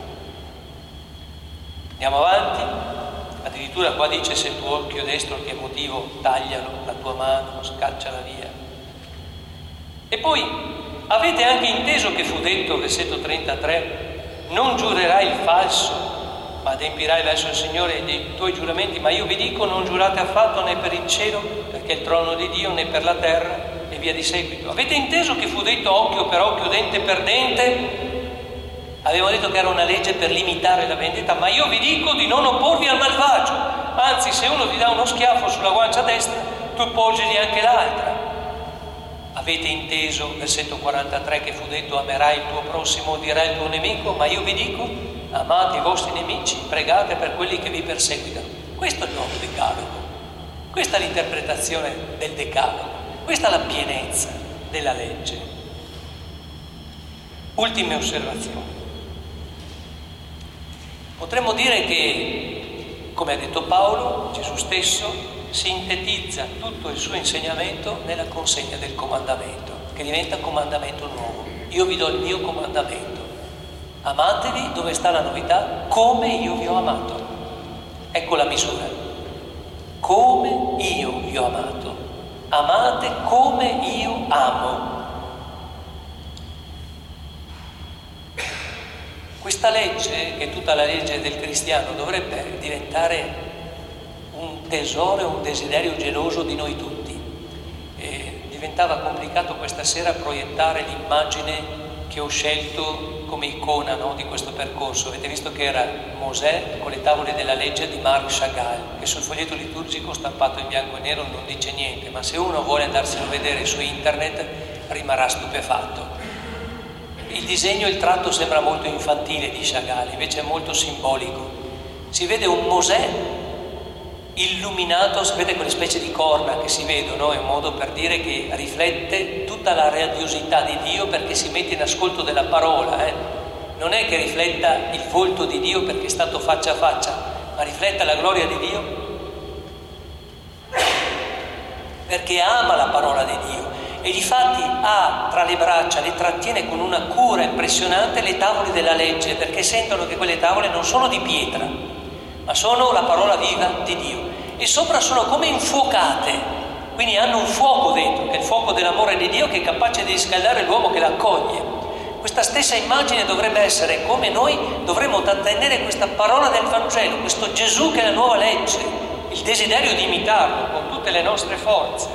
Andiamo avanti, addirittura qua dice: se il tuo occhio destro che è motivo, taglialo, la tua mano, scacciala via. E poi avete anche inteso che fu detto, versetto trentatré, non giurerai il falso, ma adempirai verso il Signore dei tuoi giuramenti. Ma io vi dico, non giurate affatto né per il cielo, perché è il trono di Dio, né per la terra, e via di seguito. Avete inteso che fu detto occhio per occhio, dente per dente? Avevamo detto che era una legge per limitare la vendetta, ma io vi dico di non opporvi al malvagio. Anzi, se uno ti dà uno schiaffo sulla guancia destra, tu poggiali anche l'altra. Avete inteso, versetto quarantatré, che fu detto amerai il tuo prossimo, odirai il tuo nemico? Ma io vi dico, amate i vostri nemici, pregate per quelli che vi perseguitano. Questo è il nuovo decalogo, questa è l'interpretazione del decalogo, questa è la pienezza della legge. Ultime osservazioni. Potremmo dire che, come ha detto Paolo, Gesù stesso sintetizza tutto il suo insegnamento nella consegna del comandamento, che diventa comandamento nuovo. Io vi do il mio comandamento. Amatevi, dove sta la novità? Come io vi ho amato. Ecco la misura. Come io vi ho amato. Amate come io amo. Questa legge, che è tutta la legge del cristiano, dovrebbe diventare un tesoro e un desiderio geloso di noi tutti. E diventava complicato questa sera proiettare l'immagine che ho scelto come icona, no, di questo percorso. Avete visto che era Mosè con le tavole della legge di Marc Chagall, che sul foglietto liturgico stampato in bianco e nero non dice niente, ma se uno vuole andarselo a vedere su internet rimarrà stupefatto. Il disegno, il tratto sembra molto infantile di Chagall, invece è molto simbolico. Si vede un Mosè illuminato, sapete quelle specie di corna che si vedono, è un modo per dire che riflette tutta la radiosità di Dio, perché si mette in ascolto della parola, eh? Non è che rifletta il volto di Dio perché è stato faccia a faccia, ma rifletta la gloria di Dio perché ama la parola di Dio. E difatti ha tra le braccia, le trattiene con una cura impressionante, le tavole della legge, perché sentono che quelle tavole non sono di pietra, ma sono la parola viva di Dio. E sopra sono come infuocate, quindi hanno un fuoco dentro, che è il fuoco dell'amore di Dio, che è capace di riscaldare l'uomo che l'accoglie. Questa stessa immagine dovrebbe essere come noi dovremmo trattenere questa parola del Vangelo, questo Gesù che è la nuova legge, il desiderio di imitarlo con tutte le nostre forze.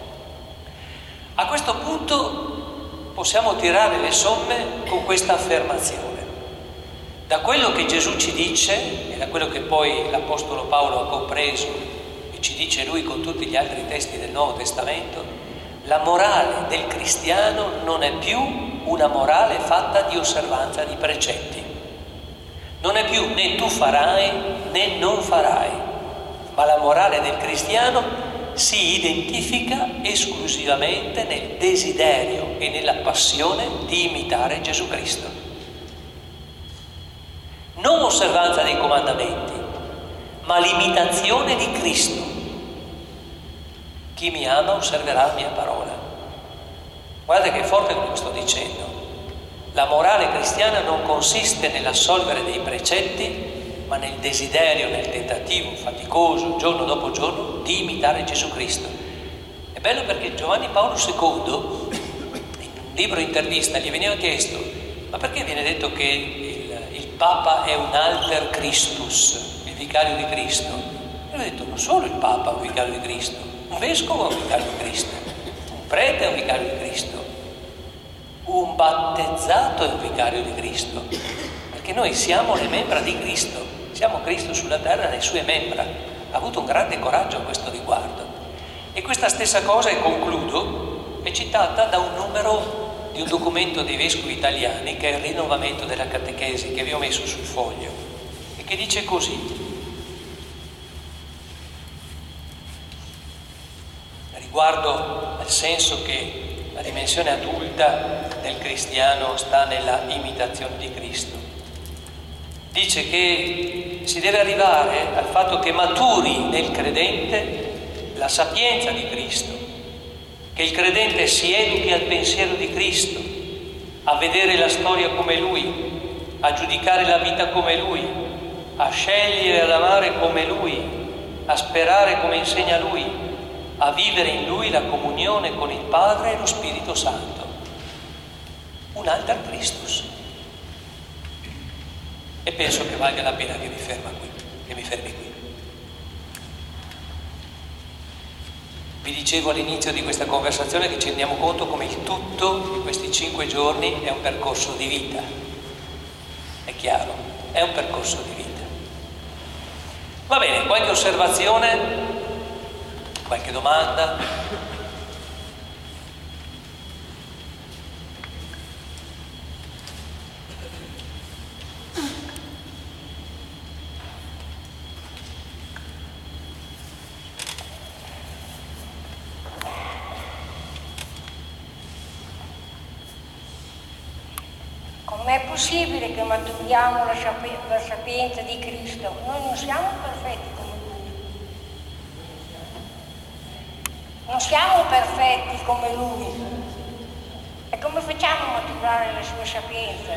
A questo punto possiamo tirare le somme con questa affermazione. Da quello che Gesù ci dice, e da quello che poi l'Apostolo Paolo ha compreso, e ci dice lui con tutti gli altri testi del Nuovo Testamento, la morale del cristiano non è più una morale fatta di osservanza di precetti. Non è più né tu farai né non farai, ma la morale del cristiano si identifica esclusivamente nel desiderio e nella passione di imitare Gesù Cristo. Non osservanza dei comandamenti, ma l'imitazione di Cristo. Chi mi ama osserverà la mia parola. Guardate che forte quello che sto dicendo. La morale cristiana non consiste nell'assolvere dei precetti, ma nel desiderio, nel tentativo faticoso, giorno dopo giorno, di imitare Gesù Cristo. È bello perché Giovanni Paolo secondo, in un libro intervista, gli veniva chiesto: ma perché viene detto che il, il Papa è un alter Christus, il vicario di Cristo? E lui ha detto: non solo il Papa è un vicario di Cristo, un vescovo è un vicario di Cristo, un prete è un vicario di Cristo, un battezzato è un vicario di Cristo, perché noi siamo le membra di Cristo. Siamo Cristo sulla terra e le sue membra. Ha avuto un grande coraggio a questo riguardo. E questa stessa cosa, e concludo, è citata da un numero di un documento dei vescovi italiani, che è il rinnovamento della catechesi, che vi ho messo sul foglio, e che dice così: riguardo al senso che la dimensione adulta del cristiano sta nella imitazione di Cristo. Dice che si deve arrivare al fatto che maturi nel credente la sapienza di Cristo che il credente si educhi al pensiero di Cristo, a vedere la storia come Lui, a giudicare la vita come Lui, a scegliere ad amare come Lui, a sperare come insegna Lui, a vivere in Lui la comunione con il Padre e lo Spirito Santo. Un alter Christus. E penso che valga la pena che mi ferma qui, che mi fermi qui. Vi dicevo all'inizio di questa conversazione che ci rendiamo conto come il tutto di questi cinque giorni è un percorso di vita. È chiaro, è un percorso di vita. Va bene, qualche osservazione? Qualche domanda? Com'è possibile che maturiamo la, sapi- la sapienza di Cristo? Noi non siamo perfetti come Lui. Non siamo perfetti come Lui. E come facciamo a maturare la sua sapienza?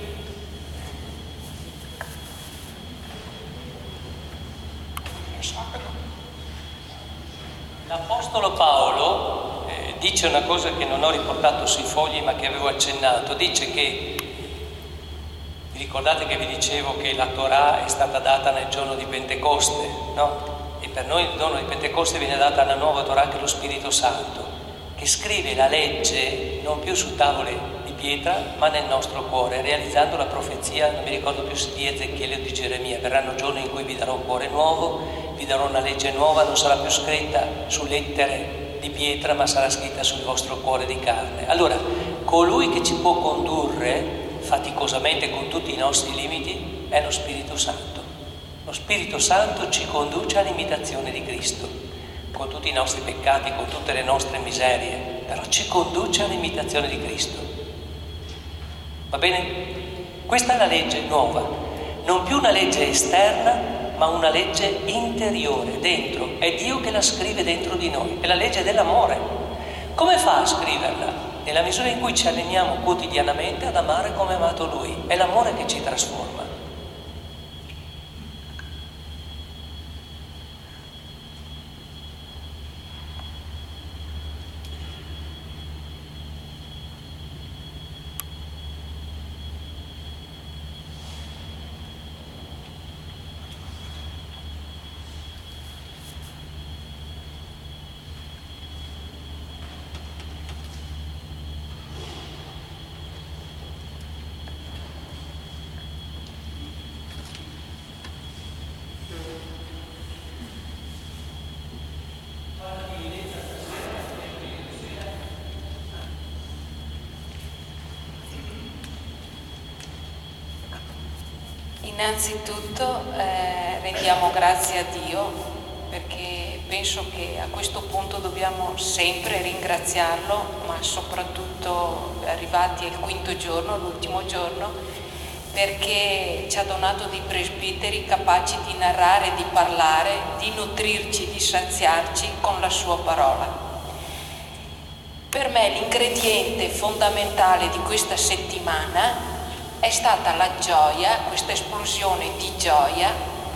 L'Apostolo Paolo eh, dice una cosa che non ho riportato sui fogli ma che avevo accennato. Dice che vi ricordate che vi dicevo che la Torah è stata data nel giorno di Pentecoste, no? E per noi il giorno di Pentecoste viene data una nuova Torah che è lo Spirito Santo, che scrive la legge non più su tavole di pietra, ma nel nostro cuore, realizzando la profezia, non mi ricordo più se di Ezechiele o di Geremia: verranno giorni in cui vi darò un cuore nuovo, vi darò una legge nuova, non sarà più scritta su lettere di pietra, ma sarà scritta sul vostro cuore di carne. Allora, colui che ci può condurre faticosamente con tutti i nostri limiti è lo Spirito Santo. Lo Spirito Santo ci conduce all'imitazione di Cristo, con tutti i nostri peccati, con tutte le nostre miserie, però ci conduce all'imitazione di Cristo. Va bene? Questa è la legge nuova, non più una legge esterna, ma una legge interiore, dentro. È Dio che la scrive dentro di noi, è la legge dell'amore. Come fa a scriverla? Nella misura in cui ci alleniamo quotidianamente ad amare come ha amato Lui. È l'amore che ci trasforma. Innanzitutto eh, rendiamo grazie a Dio, perché penso che a questo punto dobbiamo sempre ringraziarlo, ma soprattutto arrivati al quinto giorno, l'ultimo giorno, perché ci ha donato dei presbiteri capaci di narrare, di parlare, di nutrirci, di saziarci con la sua parola. Per me l'ingrediente fondamentale di questa settimana è stata la gioia, questa esplosione di gioia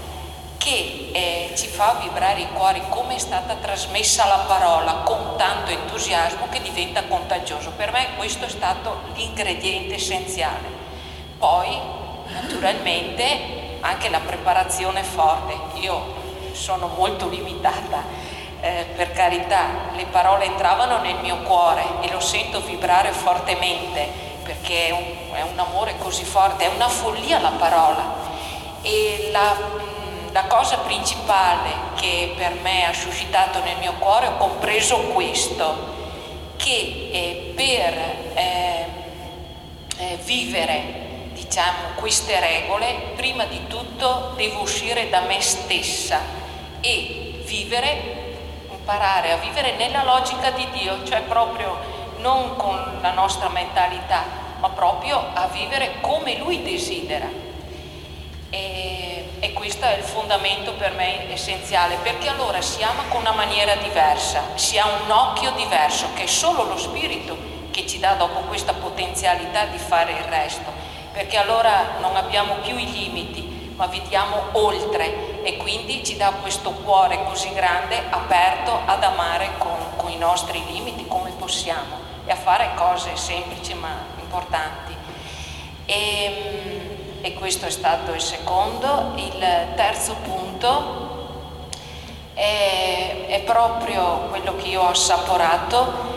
che eh, ci fa vibrare i cuori, come è stata trasmessa la parola con tanto entusiasmo che diventa contagioso. Per me questo è stato l'ingrediente essenziale. Poi naturalmente anche la preparazione forte. Io sono molto limitata, eh, per carità, le parole entravano nel mio cuore e lo sento vibrare fortemente, perché è un, è un amore così forte, è una follia la parola. E la, la cosa principale che per me ha suscitato nel mio cuore, ho compreso questo, che eh, per eh, eh, vivere, diciamo, queste regole, prima di tutto devo uscire da me stessa e vivere, imparare a vivere nella logica di Dio, cioè proprio non con la nostra mentalità, ma proprio a vivere come Lui desidera. E, e questo questo è il fondamento per me essenziale, perché allora si ama con una maniera diversa, si ha un occhio diverso, che è solo lo Spirito che ci dà dopo questa potenzialità di fare il resto, perché allora non abbiamo più i limiti, ma vediamo oltre, e quindi ci dà questo cuore così grande, aperto ad amare con, con i nostri limiti come possiamo, e a fare cose semplici ma importanti. E, e questo è stato il secondo. Il terzo punto è, è proprio quello che io ho assaporato,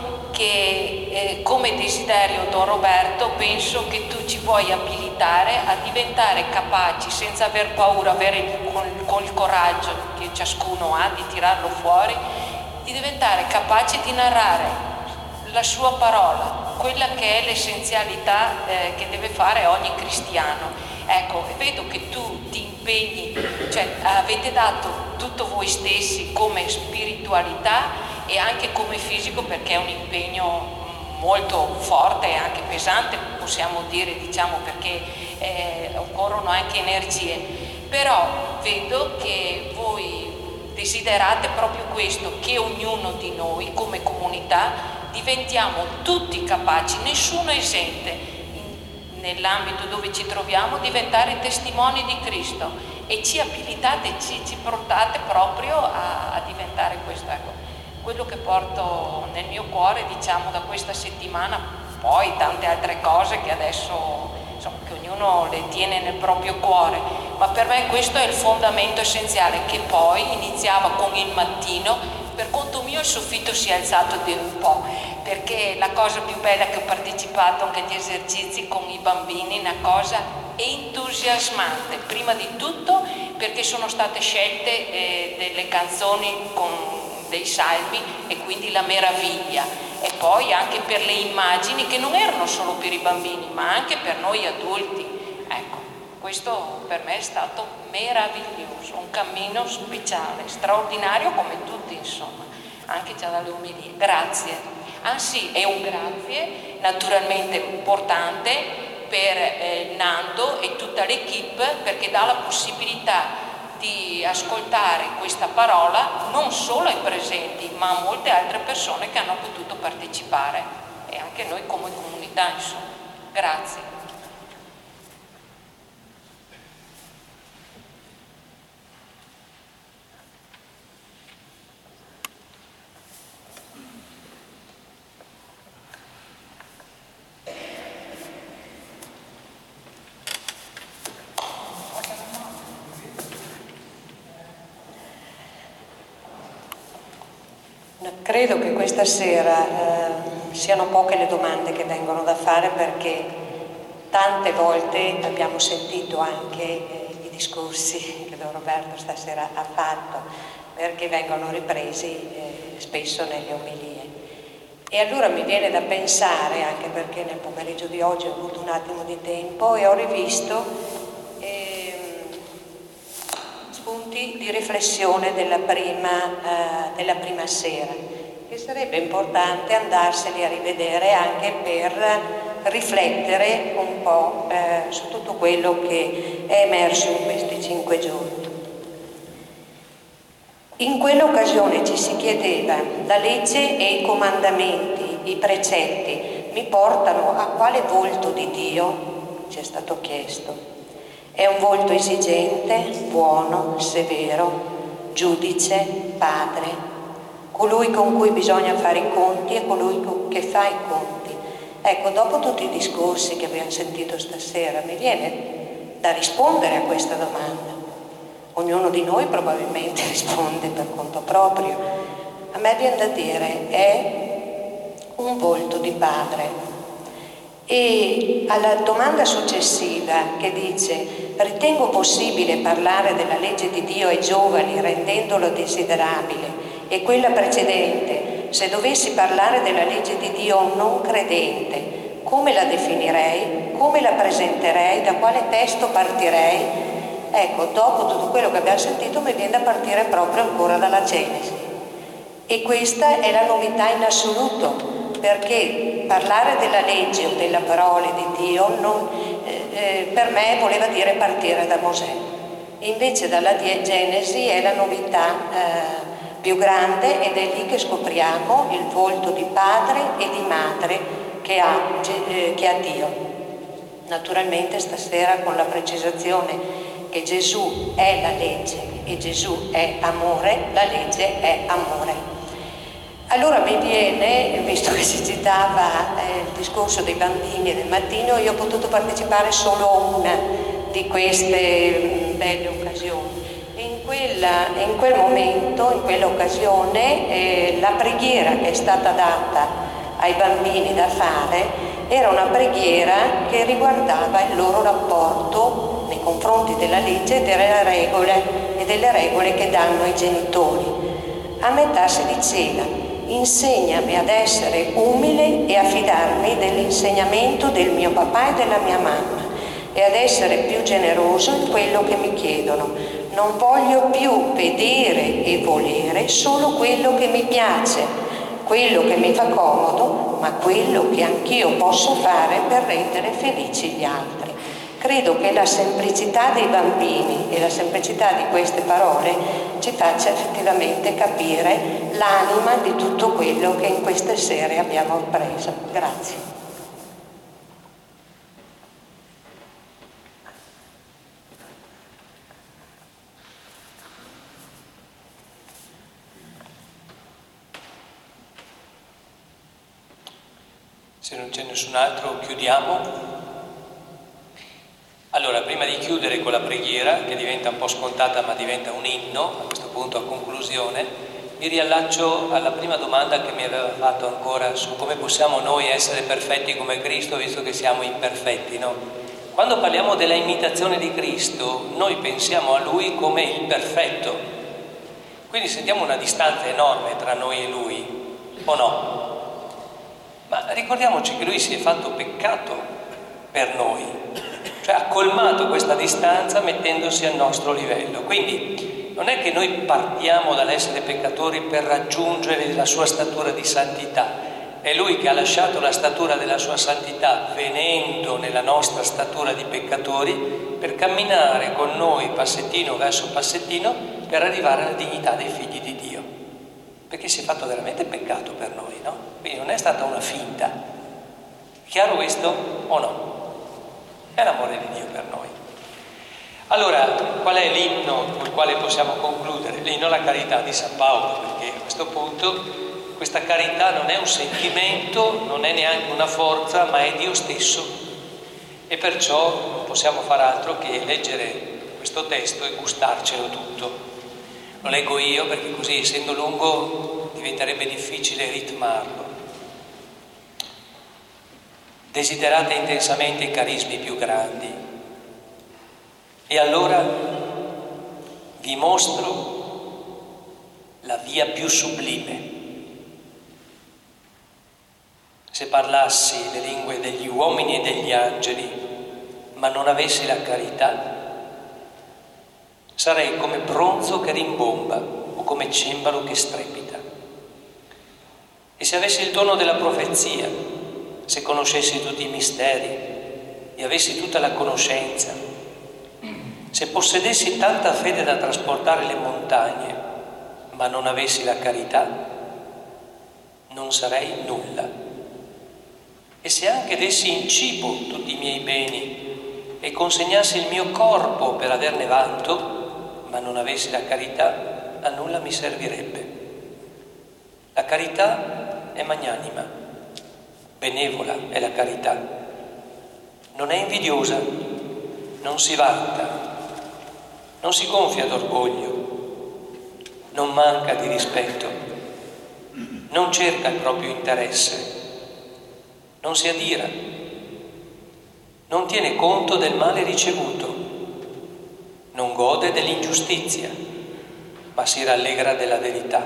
che eh, come desiderio, Don Roberto, penso che tu ci puoi abilitare a diventare capaci, senza aver paura, avere con, con il coraggio che ciascuno ha di tirarlo fuori, di diventare capaci di narrare la sua parola, quella che è l'essenzialità eh, che deve fare ogni cristiano. Ecco, vedo che tu ti impegni, cioè avete dato tutto voi stessi come spiritualità e anche come fisico, perché è un impegno molto forte e anche pesante, possiamo dire, diciamo, perché eh, occorrono anche energie, però vedo che voi desiderate proprio questo, che ognuno di noi come comunità diventiamo tutti capaci, nessuno esente, nell'ambito dove ci troviamo, diventare testimoni di Cristo, e ci abilitate, ci, ci portate proprio a, a diventare questo. Ecco, quello che porto nel mio cuore, diciamo, da questa settimana, poi tante altre cose che adesso, insomma, che ognuno le tiene nel proprio cuore, ma per me questo è il fondamento essenziale, che poi iniziava con il mattino. Per conto mio il soffitto si è alzato di un po', perché la cosa più bella che ho partecipato anche agli esercizi con i bambini, una cosa entusiasmante, prima di tutto perché sono state scelte eh, delle canzoni con dei salmi, e quindi la meraviglia, e poi anche per le immagini che non erano solo per i bambini ma anche per noi adulti. Ecco, questo per me è stato meraviglioso, un cammino speciale, straordinario, come tutti, insomma, anche già dalle omelie. Grazie. Anzi, è un grazie naturalmente importante per eh, Nando e tutta l'equipe, perché dà la possibilità di ascoltare questa parola non solo ai presenti, ma a molte altre persone che hanno potuto partecipare, e anche noi come comunità, insomma. Grazie. Credo che questa sera eh, siano poche le domande che vengono da fare, perché tante volte abbiamo sentito anche eh, i discorsi che Don Roberto stasera ha fatto, perché vengono ripresi eh, spesso nelle omelie. E allora mi viene da pensare, anche perché nel pomeriggio di oggi ho avuto un attimo di tempo e ho rivisto eh, spunti di riflessione della prima, eh, della prima sera, che sarebbe importante andarseli a rivedere anche per riflettere un po' eh, su tutto quello che è emerso in questi cinque giorni. In quell'occasione ci si chiedeva: la legge e i comandamenti, i precetti, mi portano a quale volto di Dio? Ci è stato chiesto. È un volto esigente, buono, severo, giudice, padre, colui con cui bisogna fare i conti e colui che fa i conti. Ecco, dopo tutti i discorsi che abbiamo sentito stasera, mi viene da rispondere a questa domanda. Ognuno di noi probabilmente risponde per conto proprio. A me viene da dire, è un volto di padre. E alla domanda successiva, che dice: ritengo possibile parlare della legge di Dio ai giovani rendendolo desiderabile, e quella precedente, se dovessi parlare della legge di Dio a un non credente, come la definirei? Come la presenterei? Da quale testo partirei? Ecco, dopo tutto quello che abbiamo sentito mi viene da partire proprio ancora dalla Genesi. E questa è la novità in assoluto, perché parlare della legge o della parola di Dio non, eh, per me voleva dire partire da Mosè. Invece dalla Genesi è la novità eh, più grande, ed è lì che scopriamo il volto di padre e di madre che ha, eh, che ha Dio. Naturalmente stasera con la precisazione che Gesù è la legge e Gesù è amore, la legge è amore. Allora mi viene, visto che si citava eh, il discorso dei bambini del mattino, io ho potuto partecipare solo a una di queste mh, belle occasioni. E in, quella, in quel momento, in quell'occasione, eh, la preghiera che è stata data ai bambini da fare era una preghiera che riguardava il loro rapporto nei confronti della legge e delle regole, e delle regole che danno i genitori. A metà si diceva: insegnami ad essere umile e a fidarmi dell'insegnamento del mio papà e della mia mamma, e ad essere più generoso in quello che mi chiedono. Non voglio più vedere e volere solo quello che mi piace, quello che mi fa comodo, ma quello che anch'io posso fare per rendere felici gli altri. Credo che la semplicità dei bambini e la semplicità di queste parole ci faccia effettivamente capire l'anima di tutto quello che in queste sere abbiamo appreso. Grazie. Se non c'è nessun altro, chiudiamo. Allora, prima di chiudere con la preghiera, che diventa un po' scontata ma diventa un inno, a questo punto a conclusione, mi riallaccio alla prima domanda che mi aveva fatto ancora su come possiamo noi essere perfetti come Cristo, visto che siamo imperfetti, no? Quando parliamo della imitazione di Cristo, noi pensiamo a Lui come il perfetto. Quindi sentiamo una distanza enorme tra noi e Lui, o no? Ma ricordiamoci che Lui si è fatto peccato per noi, cioè ha colmato questa distanza mettendosi al nostro livello. Quindi non è che noi partiamo dall'essere peccatori per raggiungere la sua statura di santità. È Lui che ha lasciato la statura della sua santità venendo nella nostra statura di peccatori per camminare con noi passettino verso passettino per arrivare alla dignità dei figli di Dio. Perché si è fatto veramente peccato per noi, no? Quindi non è stata una finta. Chiaro questo o no? È l'amore di Dio per noi. Allora, qual è l'inno col quale possiamo concludere? L'inno alla carità di San Paolo, perché a questo punto questa carità non è un sentimento, non è neanche una forza, ma è Dio stesso. E perciò non possiamo far altro che leggere questo testo e gustarcelo tutto. Lo leggo io perché così, essendo lungo, diventerebbe difficile ritmarlo. Desiderate intensamente i carismi più grandi e allora vi mostro la via più sublime. Se parlassi le lingue degli uomini e degli angeli, ma non avessi la carità, sarei come bronzo che rimbomba o come cembalo che strepita. E se avessi il dono della profezia, se conoscessi tutti i misteri e avessi tutta la conoscenza, se possedessi tanta fede da trasportare le montagne, ma non avessi la carità, non sarei nulla. E se anche dessi in cibo tutti i miei beni e consegnassi il mio corpo per averne vanto, ma non avessi la carità, a nulla mi servirebbe. La carità è magnanima, benevola è la carità. Non è invidiosa, non si vanta, non si gonfia d'orgoglio, non manca di rispetto, non cerca il proprio interesse, non si adira, non tiene conto del male ricevuto, non gode dell'ingiustizia, ma si rallegra della verità.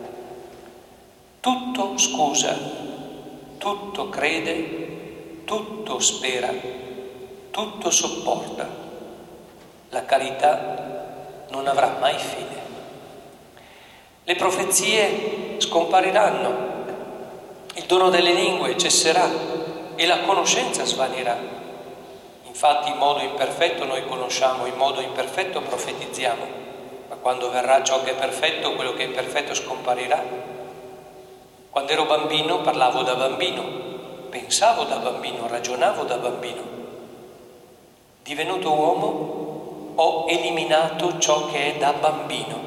Tutto scusa, tutto crede, tutto spera, tutto sopporta. La carità non avrà mai fine. Le profezie scompariranno, il dono delle lingue cesserà e la conoscenza svanirà. fatti in modo imperfetto noi conosciamo, in modo imperfetto profetizziamo, ma quando verrà ciò che è perfetto, quello che è imperfetto scomparirà. Quando ero bambino parlavo da bambino, pensavo da bambino, ragionavo da bambino. Divenuto uomo ho eliminato ciò che è da bambino.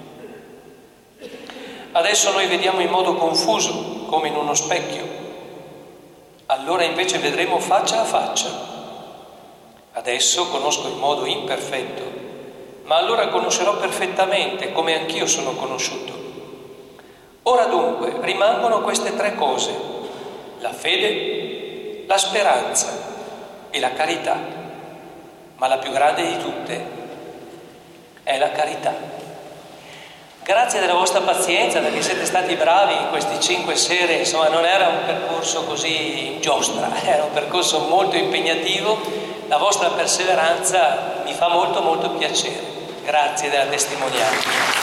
Adesso noi vediamo in modo confuso, come in uno specchio. Allora invece vedremo faccia a faccia. Adesso conosco in modo imperfetto, ma allora conoscerò perfettamente, come anch'io sono conosciuto. Ora dunque rimangono queste tre cose: la fede, la speranza e la carità. Ma la più grande di tutte è la carità. Grazie della vostra pazienza, perché siete stati bravi in questi cinque sere. Insomma, non era un percorso così in giostra, era un percorso molto impegnativo. La vostra perseveranza mi fa molto molto piacere. Grazie della testimonianza.